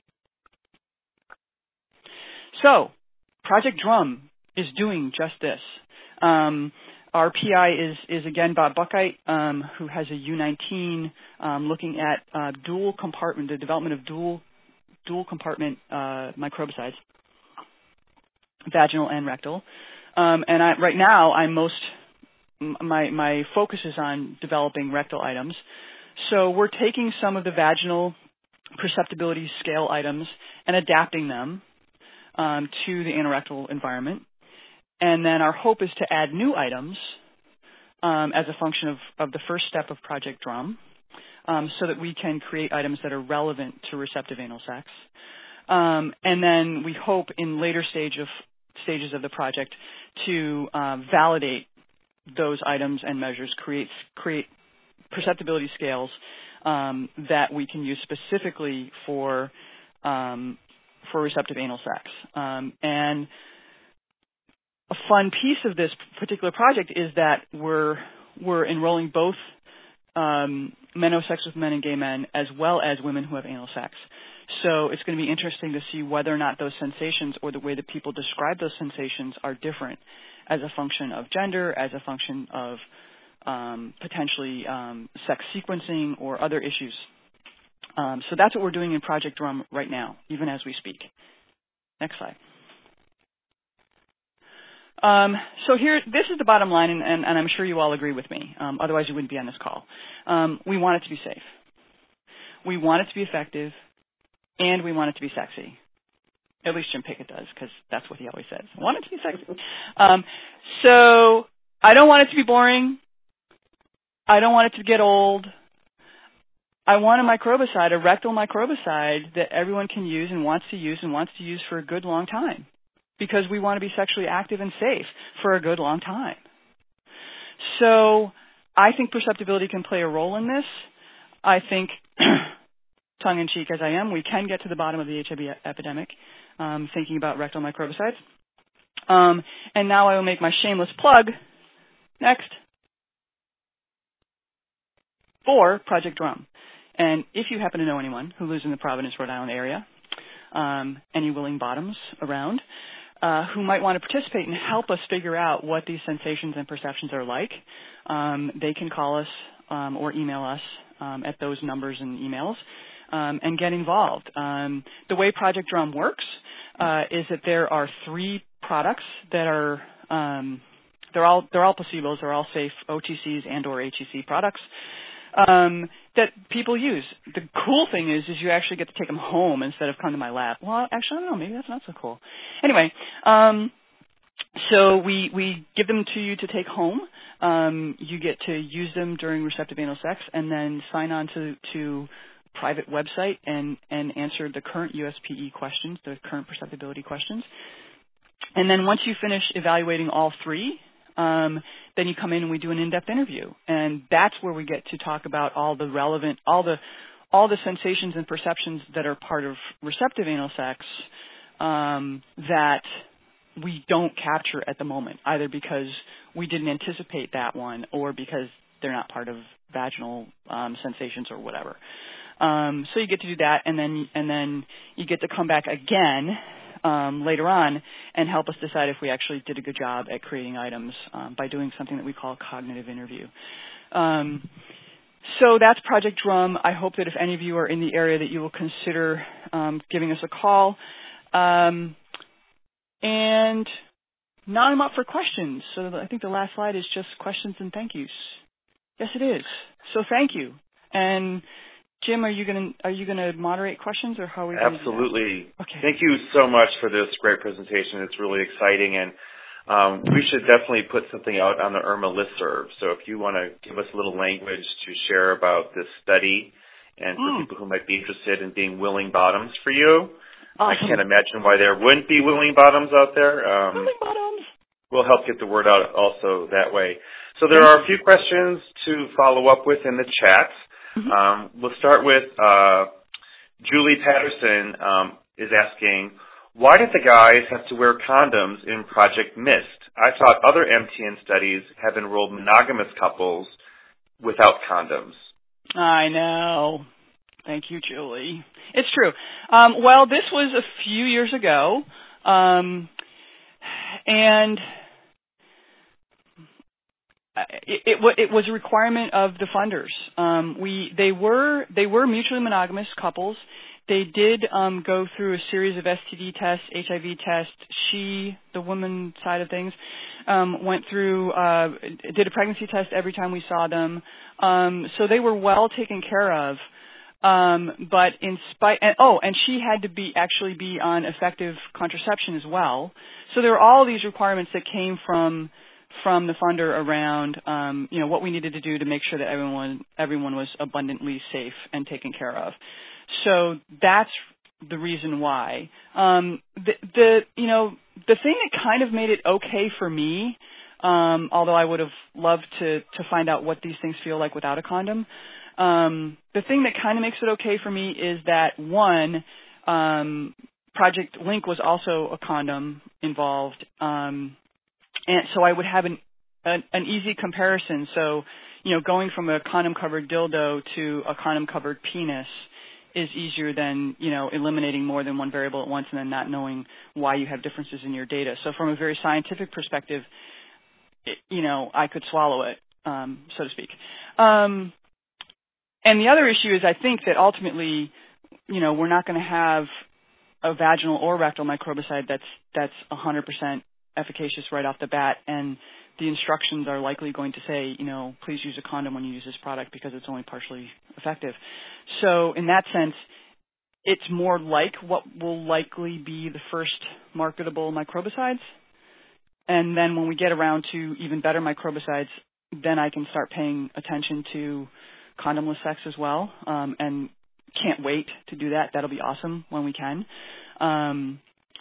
So Project Drum is doing just this. Um, our P I is, is again, Bob Buckheit, um, who has a U nineteen um, looking at uh, dual compartment, the development of dual, dual compartment uh, microbicides, vaginal and rectal. Um, and I, right now, I'm most, my, my focus is on developing rectal items. So we're taking some of the vaginal perceptibility scale items and adapting them um, to the anorectal environment. And then our hope is to add new items um, as a function of, of the first step of Project Drum, um, so that we can create items that are relevant to receptive anal sex. Um, and then we hope in later stage of stages of the project to uh, validate those items and measures, create create perceptibility scales um, that we can use specifically for um, for receptive anal sex. Um, and a fun piece of this particular project is that we're we're enrolling both um, men who have sex with men and gay men, as well as women who have anal sex. So it's going to be interesting to see whether or not those sensations or the way that people describe those sensations are different as a function of gender, as a function of um, potentially um, sex sequencing or other issues. Um, so that's what we're doing in Project Drum right now, even as we speak. Next slide. Um, so here, this is the bottom line, and, and, and I'm sure you all agree with me. Um, otherwise, you wouldn't be on this call. Um, we want it to be safe. We want it to be effective. And we want it to be sexy. At least Jim Pickett does, because that's what he always says. I want it to be sexy. Um, so I don't want it to be boring. I don't want it to get old. I want a microbicide, a rectal microbicide that everyone can use and wants to use and wants to use for a good long time, because we want to be sexually active and safe for a good long time. So I think perceptibility can play a role in this. I think tongue-in-cheek as I am, we can get to the bottom of the H I V epidemic, um, thinking about rectal microbicides. Um, and now I will make my shameless plug, next, for Project Drum. And if you happen to know anyone who lives in the Providence, Rhode Island area, um, any willing bottoms around, uh, who might want to participate and help us figure out what these sensations and perceptions are like, um, they can call us um, or email us um, at those numbers and emails um, and get involved. Um, the way Project Drum works uh, is that there are three products that are um, they're all they're all placebos, they're all safe O T Cs and or H E C products. Um, that people use. The cool thing is, is you actually get to take them home instead of come to my lab. Well, actually, I don't know. Maybe that's not so cool. Anyway, um, so we we give them to you to take home. Um, you get to use them during receptive anal sex, and then sign on to to private website and and answer the current U S P E questions, the current perceptibility questions. And then once you finish evaluating all three, um, then you come in and we do an in-depth interview, and that's where we get to talk about all the relevant, all the, all the sensations and perceptions that are part of receptive anal sex um, that we don't capture at the moment, either because we didn't anticipate that one or because they're not part of vaginal um, sensations or whatever. Um, so you get to do that, and then and then you get to come back again Um, later on and help us decide if we actually did a good job at creating items um, by doing something that we call a cognitive interview. Um, so that's Project Drum. I hope that if any of you are in the area that you will consider um, giving us a call. Um, and now I'm up for questions. So I think the last slide is just questions and thank yous. Yes, it is. So thank you. And Jim, are you going to are you going to moderate questions, or how are we going to do that? Absolutely. Okay. Thank you so much for this great presentation. It's really exciting, and um, we should definitely put something out on the IRMA listserv. So if you want to give us a little language to share about this study, and for mm. people who might be interested in being willing bottoms for you, awesome. I can't imagine why there wouldn't be willing bottoms out there. Um, willing bottoms. We'll help get the word out also that way. So there are a few questions to follow up with in the chat. Mm-hmm. Um, we'll start with uh, Julie Patterson um, is asking, why did the guys have to wear condoms in Project MIST? I thought other M T N studies have enrolled monogamous couples without condoms. I know. Thank you, Julie. It's true. Um, well, this was a few years ago, um, and It, it, it was a requirement of the funders. Um, we they were they were mutually monogamous couples. They did um, go through a series of S T D tests, H I V tests. She, the woman side of things, um, went through uh, did a pregnancy test every time we saw them. Um, so they were well taken care of. Um, but in spite, and, oh, and she had to be actually be on effective contraception as well. So there were all these requirements that came from. from the funder around, um, you know, what we needed to do to make sure that everyone everyone was abundantly safe and taken care of. So that's the reason why. Um, the, the you know the thing that kind of made it okay for me, um, although I would have loved to to find out what these things feel like without a condom. Um, the thing that kind of makes it okay for me is that one, um, Project Link was also a condom involved. Um, And so I would have an, an an easy comparison. So, you know, going from a condom-covered dildo to a condom-covered penis is easier than, you know, eliminating more than one variable at once and then not knowing why you have differences in your data. So from a very scientific perspective, it, you know, I could swallow it, um, so to speak. Um, and the other issue is I think that ultimately, you know, we're not going to have a vaginal or rectal microbicide that's that's one hundred percent efficacious right off the bat, and the instructions are likely going to say, you know, please use a condom when you use this product because it's only partially effective. So in that sense, it's more like what will likely be the first marketable microbicides. And then when we get around to even better microbicides, then I can start paying attention to condomless sex as well, um, and can't wait to do that. That'll be awesome when we can. Um,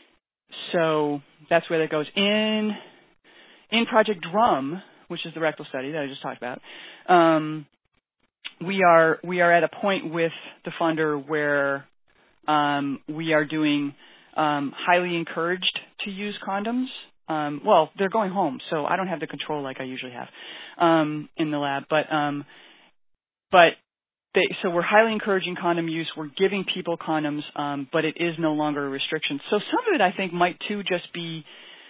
So that's where that goes. In in Project Drum, which is the rectal study that I just talked about, um, we are we are at a point with the funder where um, we are doing um, highly encouraged to use condoms. Um, well, they're going home, so I don't have the control like I usually have um, in the lab. But um, but they, so we're highly encouraging condom use. We're giving people condoms, um, but it is no longer a restriction. So some of it, I think, might too just be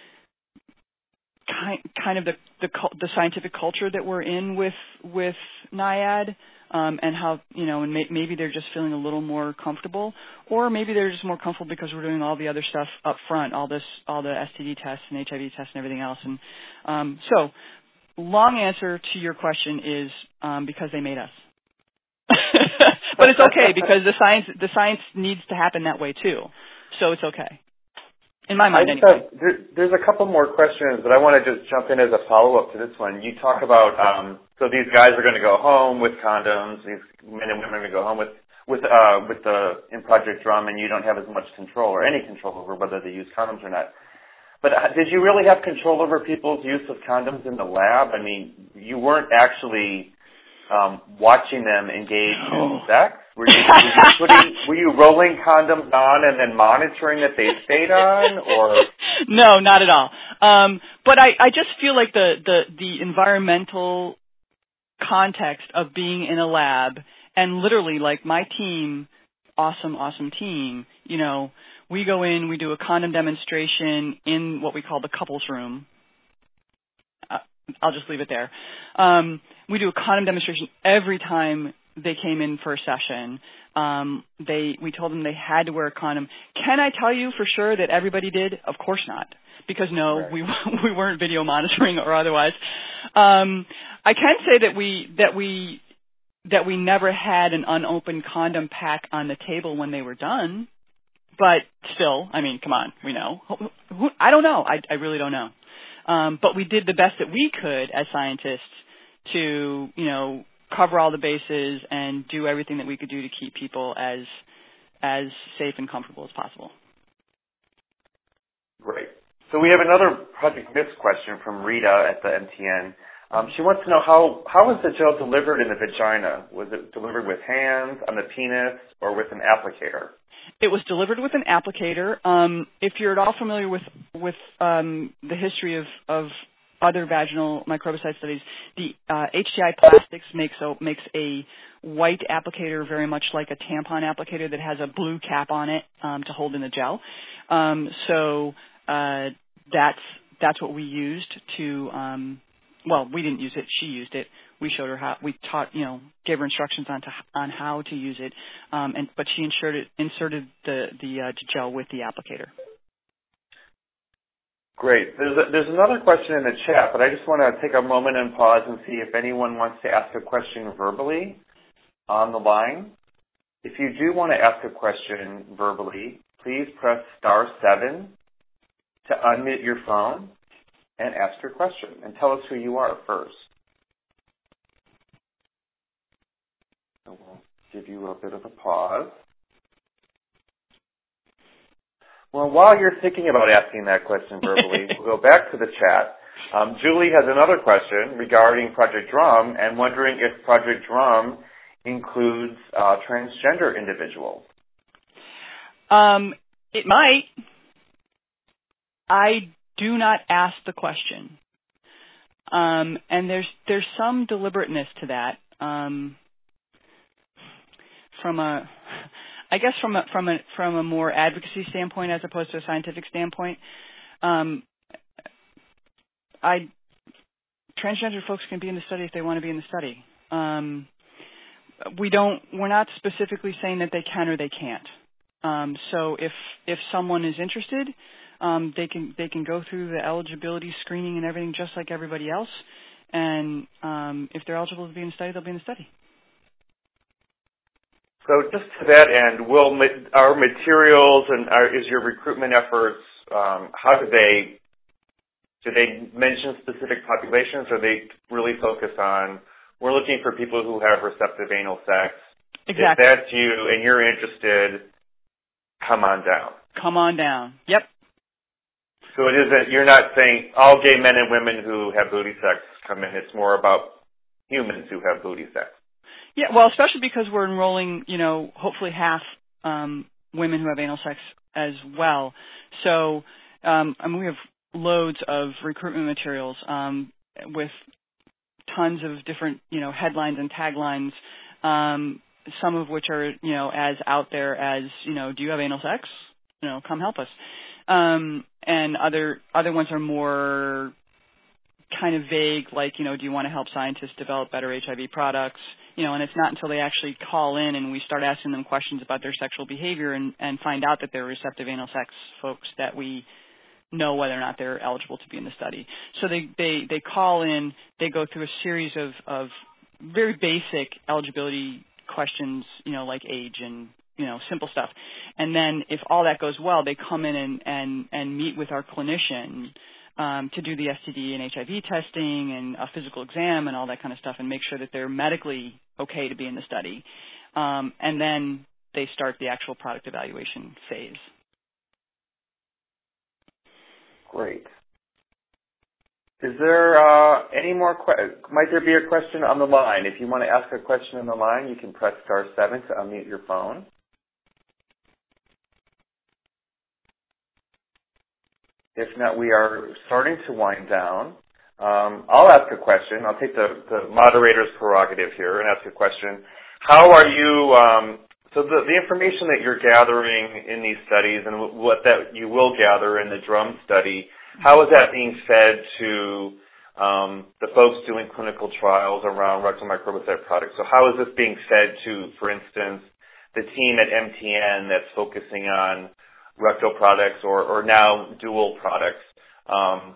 kind, kind of the, the the scientific culture that we're in with with NIAID, um, and how, you know, and may, maybe they're just feeling a little more comfortable, or maybe they're just more comfortable because we're doing all the other stuff up front, all this, all the S T D tests and H I V tests and everything else. And um, so, long answer to your question is um, because they made us. But it's okay because the science the science needs to happen that way too, so it's okay. In my mind, anyway. Have, there, there's a couple more questions, but I want to just jump in as a follow-up to this one. You talk about um, so these guys are going to go home with condoms. These men and women are going to go home with with uh, with the in Project Drum, and you don't have as much control or any control over whether they use condoms or not. But uh, did you really have control over people's use of condoms in the lab? I mean, you weren't actually um, watching them engage in sex. Were you, were, you putting, were you rolling condoms on and then monitoring that they stayed on, or? No, not at all. Um, but I, I just feel like the, the, the environmental context of being in a lab, and literally, like, my team, awesome, awesome team, you know, we go in, we do a condom demonstration in what we call the couples room. Uh, I'll just leave it there. Um, we do a condom demonstration every time they came in for a session. Um, they, we told them they had to wear a condom. Can I tell you for sure that everybody did? Of course not, because no, right. we we weren't video monitoring or otherwise. Um, I can say that we that we that we never had an unopened condom pack on the table when they were done. But still, I mean, come on, we know. Who, who, I don't know. I, I really don't know. Um, but we did the best that we could as scientists to, you know, cover all the bases and do everything that we could do to keep people as as safe and comfortable as possible. Great. So we have another Project Myths question from Rita at the M T N. Um, she wants to know how how was the gel delivered in the vagina? Was it delivered with hands, on the penis, or with an applicator? It was delivered with an applicator. Um, if you're at all familiar with with um, the history of, of other vaginal microbicide studies, the uh, H T I Plastics makes a, makes a white applicator very much like a tampon applicator that has a blue cap on it um, to hold in the gel. Um, so uh, that's that's what we used to. Um, well, we didn't use it; she used it. We showed her how. We taught, you know, gave her instructions on to, on how to use it, um, and but she inserted inserted the the uh, gel with the applicator. Great. There's a, there's another question in the chat, but I just want to take a moment and pause and see if anyone wants to ask a question verbally on the line. If you do want to ask a question verbally, please press star seven to unmute your phone and ask your question, and tell us who you are first. So we'll give you a bit of a pause. Well, while you're thinking about asking that question verbally, we'll go back to the chat. Um, Julie has another question regarding Project Drum and wondering if Project Drum includes uh, transgender individuals. Um, it might. I do not ask the question, um, and there's there's some deliberateness to that. Um, from a I guess from a from a from a more advocacy standpoint as opposed to a scientific standpoint, um, I transgender folks can be in the study if they want to be in the study. Um, we don't. We're not specifically saying that they can or they can't. Um, so if if someone is interested, um, they can they can go through the eligibility screening and everything just like everybody else. And um, if they're eligible to be in the study, they'll be in the study. So just to that end, will our materials and our, is your recruitment efforts, um, how do they, do they mention specific populations, or they really focus on, we're looking for people who have receptive anal sex? Exactly. If that's you and you're interested, come on down. Come on down. Yep. So it isn't, you're not saying all gay men and women who have booty sex come in. It's more about humans who have booty sex. Yeah, well, especially because we're enrolling, you know, hopefully half um, women who have anal sex as well. So, um, I mean, we have loads of recruitment materials um, with tons of different, you know, headlines and taglines. Um, some of which are, you know, as out there as, you know, do you have anal sex? You know, come help us. Um, and other other ones are more kind of vague, like, you know, do you want to help scientists develop better H I V products? You know, and it's not until they actually call in and we start asking them questions about their sexual behavior and, and find out that they're receptive anal sex folks that we know whether or not they're eligible to be in the study. So they, they, they call in, they go through a series of, of very basic eligibility questions, you know, like age and, you know, simple stuff. And then if all that goes well, they come in and, and, and meet with our clinician um, to do the S T D and H I V testing and a physical exam and all that kind of stuff and make sure that they're medically okay to be in the study. Um, and then they start the actual product evaluation phase. Great. Is there uh, any more que- might there be a question on the line? If you want to ask a question on the line, you can press star seven to unmute your phone. If not, we are starting to wind down. Um, I'll ask a question. I'll take the, the moderator's prerogative here and ask a question. How are you, um, so the, the information that you're gathering in these studies and what that you will gather in the DRUM study, how is that being fed to um, the folks doing clinical trials around rectal microbicide products? So how is this being fed to, for instance, the team at M T N that's focusing on rectal products or, or now dual products? Um,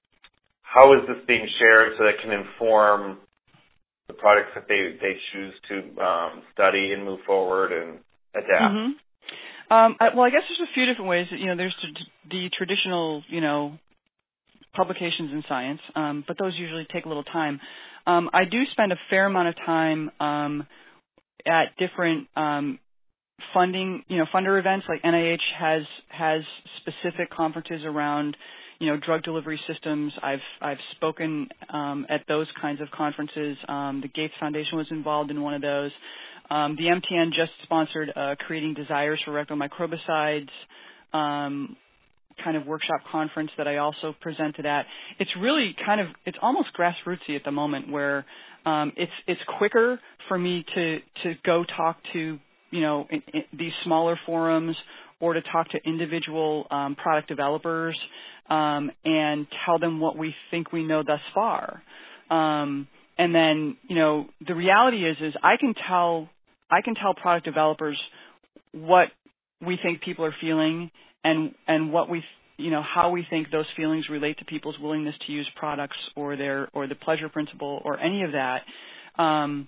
how is this being shared so that it can inform the products that they, they choose to um, study and move forward and adapt? Mm-hmm. Um, I, well, I guess there's a few different ways. You know, there's the, the traditional, you know, publications in science, um, but those usually take a little time. Um, I do spend a fair amount of time um, at different um, funding, you know, funder events. Like N I H has has specific conferences around, you know, drug delivery systems. I've I've spoken um, at those kinds of conferences. Um, the Gates Foundation was involved in one of those. Um, the M T N just sponsored uh, Creating Desires for Rectal Microbicides um, kind of workshop conference that I also presented at. It's really kind of, it's almost grassrootsy at the moment where um, it's it's quicker for me to to go talk to, you know, in, in these smaller forums or to talk to individual um, product developers um, and tell them what we think we know thus far. Um, and then, you know, the reality is, is I can tell, I can tell product developers what we think people are feeling and, and what we, you know, how we think those feelings relate to people's willingness to use products or their, or the pleasure principle or any of that. Um,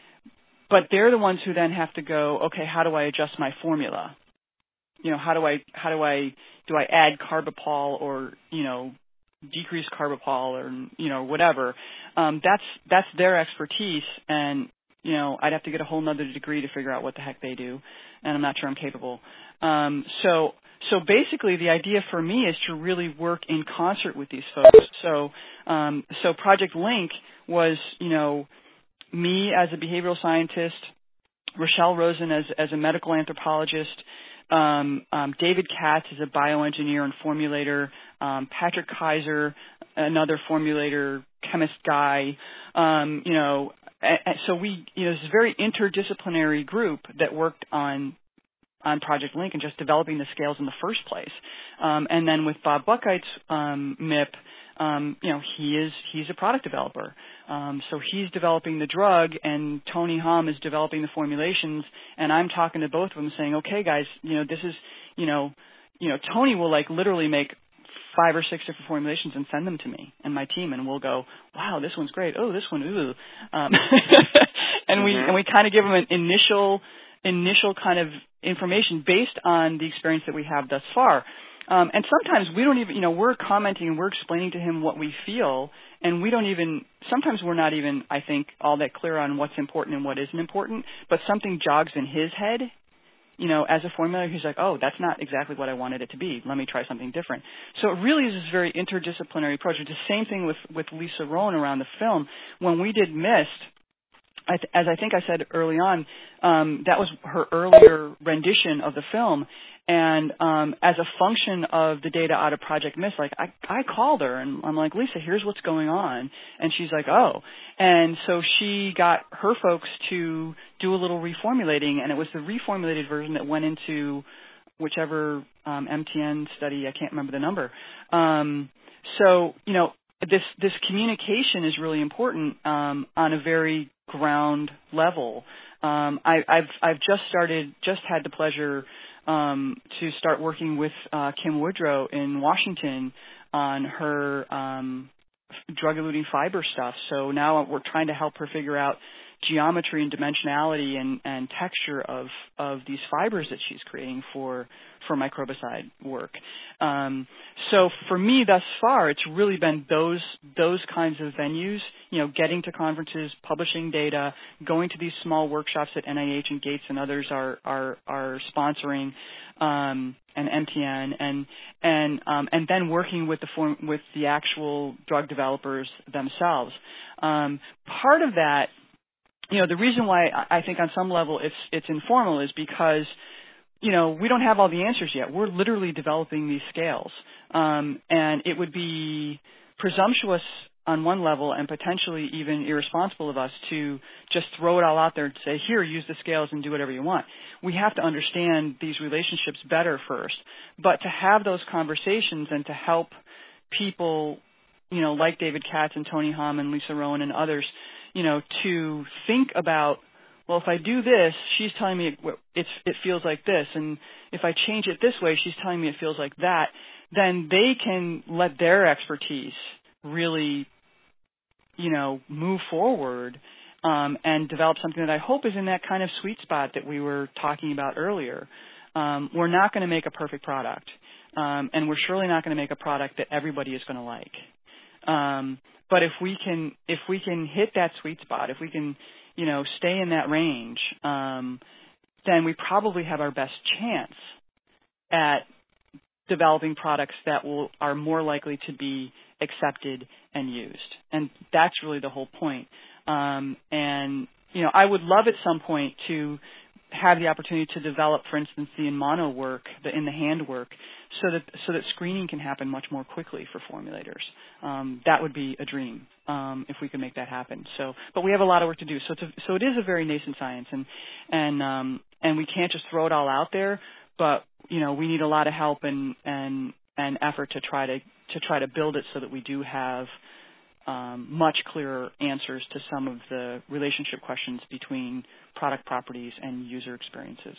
but they're the ones who then have to go, okay, how do I adjust my formula? You know, how do I, how do I, do I add carbapol or, you know, decrease carbapol or, you know, whatever. Um, that's, that's their expertise. And, you know, I'd have to get a whole nother degree to figure out what the heck they do. And I'm not sure I'm capable. Um, so, so basically the idea for me is to really work in concert with these folks. So, um, so Project Link was, you know, me as a behavioral scientist, Rochelle Rosen as, as a medical anthropologist, Um, um, David Katz is a bioengineer and formulator. Um, Patrick Kaiser, another formulator, chemist guy. Um, you know, and, and so we, you know, it's a very interdisciplinary group that worked on on Project Link and just developing the scales in the first place. Um, and then with Bob Buckheit's um, M I P, um, you know, he is he's a product developer. Um, so he's developing the drug, and Tony Hom is developing the formulations. And I'm talking to both of them, saying, "Okay, guys, you know, this is, you know, you know, Tony will like literally make five or six different formulations and send them to me and my team, and we'll go, wow, this one's great. Oh, this one, ooh." Um, and mm-hmm. we and we kind of give them an initial initial kind of information based on the experience that we have thus far. Um, and sometimes we don't even, you know, we're commenting and we're explaining to him what we feel, and we don't even, sometimes we're not even, I think, all that clear on what's important and what isn't important, but something jogs in his head, you know, as a formula. He's like, oh, that's not exactly what I wanted it to be. Let me try something different. So it really is this very interdisciplinary approach. It's the same thing with, with Lisa Rowan around the film. When we did Mist, I th- as I think I said early on, um, that was her earlier rendition of the film, And um, as a function of the data out of Project Mist, like I, I called her and I'm like, Lisa, here's what's going on. And she's like, oh. And so she got her folks to do a little reformulating, and it was the reformulated version that went into whichever um, M T N study. I can't remember the number. Um, so, you know, this this communication is really important um, on a very ground level. Um, I, I've I've just started, just had the pleasure um, to start working with uh, Kim Woodrow in Washington on her um, drug-eluting fiber stuff. So now we're trying to help her figure out geometry and dimensionality and, and texture of, of these fibers that she's creating for for microbicide work. Um, so for me thus far, it's really been those those kinds of venues, you know, getting to conferences, publishing data, going to these small workshops that N I H and Gates and others are are, are sponsoring, um, and M T N, and and um, and then working with the form, with the actual drug developers themselves. Um, part of that, you know, the reason why I think on some level it's it's informal is because, you know, we don't have all the answers yet. We're literally developing these scales. Um, and it would be presumptuous on one level and potentially even irresponsible of us to just throw it all out there and say, here, use the scales and do whatever you want. We have to understand these relationships better first. But to have those conversations and to help people, you know, like David Katz and Tony Hom and Lisa Rowan and others, you know, to think about, well, if I do this, she's telling me it, it's, it feels like this, and if I change it this way, she's telling me it feels like that, then they can let their expertise really, you know, move forward um, and develop something that I hope is in that kind of sweet spot that we were talking about earlier. Um, we're not going to make a perfect product, um, and we're surely not going to make a product that everybody is going to like. Um, but if we can, if we can hit that sweet spot, if we can, you know, stay in that range, um, then we probably have our best chance at developing products that will are more likely to be accepted and used. And that's really the whole point. Um, and you know, I would love at some point to have the opportunity to develop, for instance, the in mono work, the in the hand work, so that so that screening can happen much more quickly for formulators. Um, that would be a dream um, if we could make that happen. So, but we have a lot of work to do. So, it's a, so it is a very nascent science, and and um, and we can't just throw it all out there. But you know, we need a lot of help and and and effort to try to to try to build it so that we do have um, much clearer answers to some of the relationship questions between product properties and user experiences.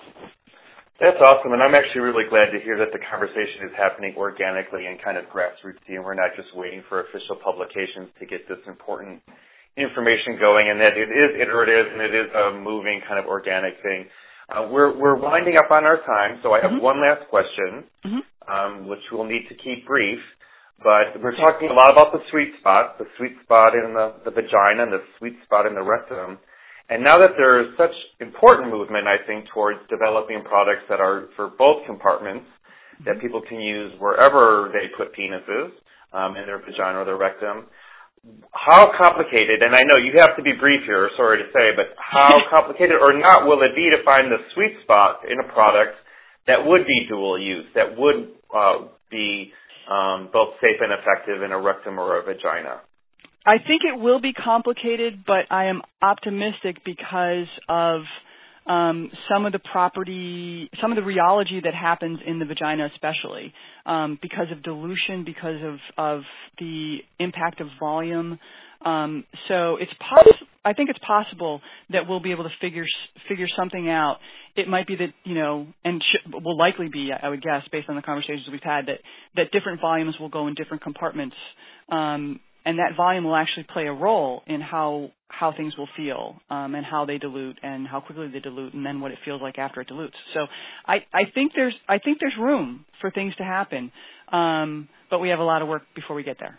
That's awesome, and I'm actually really glad to hear that the conversation is happening organically and kind of grassrootsy, and we're not just waiting for official publications to get this important information going, and that it is iterative and it is a moving kind of organic thing. Uh, we're we're winding up on our time, so I have mm-hmm. one last question, mm-hmm. um, which we'll need to keep brief. But we're talking a lot about the sweet spot, the sweet spot in the, the vagina and the sweet spot in the rectum. And now that there is such important movement, I think, towards developing products that are for both compartments, that people can use wherever they put penises, um, in their vagina or their rectum, how complicated, and I know you have to be brief here, sorry to say, but how complicated or not will it be to find the sweet spot in a product that would be dual use, that would uh, be um, both safe and effective in a rectum or a vagina? I think it will be complicated, but I am optimistic because of um, some of the property, some of the rheology that happens in the vagina especially, um, because of dilution, because of, of the impact of volume. Um, so it's poss- I think it's possible that we'll be able to figure figure something out. It might be that, you know, and sh- will likely be, I would guess, based on the conversations we've had, that, that different volumes will go in different compartments. Um, And that volume will actually play a role in how how things will feel um, and how they dilute and how quickly they dilute and then what it feels like after it dilutes. So I, I think there's I think there's room for things to happen, um, but we have a lot of work before we get there.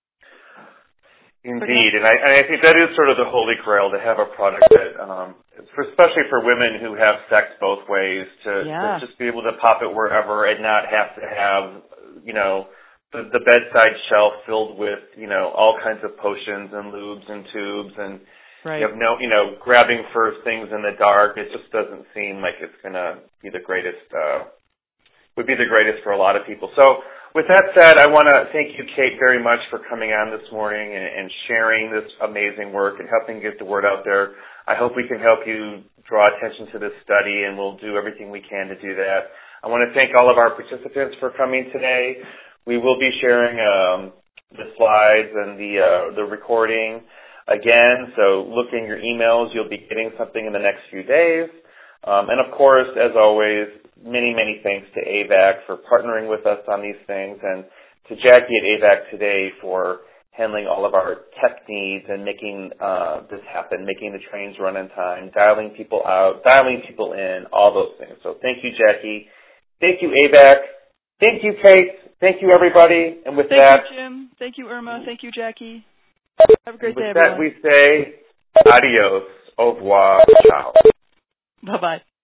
Indeed, and I, and I think that is sort of the holy grail, to have a product that, um, for, especially for women who have sex both ways, to, yeah. to just be able to pop it wherever and not have to have, you know, The, the bedside shelf filled with, you know, all kinds of potions and lubes and tubes, and right. you have no, you know, grabbing for things in the dark. It just doesn't seem like it's going to be the greatest uh, would be the greatest for a lot of people. So with that said, I want to thank you, Kate, very much for coming on this morning and, and sharing this amazing work and helping get the word out there. I hope we can help you draw attention to this study, and we'll do everything we can to do that. I want to thank all of our participants for coming today. We will be sharing um, the slides and the uh, the recording again, so look in your emails. You'll be getting something in the next few days. Um, and, of course, as always, many, many thanks to A V A C for partnering with us on these things, and to Jackie at A V A C today for handling all of our tech needs and making uh, this happen, making the trains run in time, dialing people out, dialing people in, all those things. So thank you, Jackie. Thank you, A V A C. Thank you, Kate. Thank you, everybody. And with Thank that, you, Jim. Thank you, Irma. Thank you, Jackie. Have a great with day, that everyone. we say adios, au revoir, ciao. Bye-bye.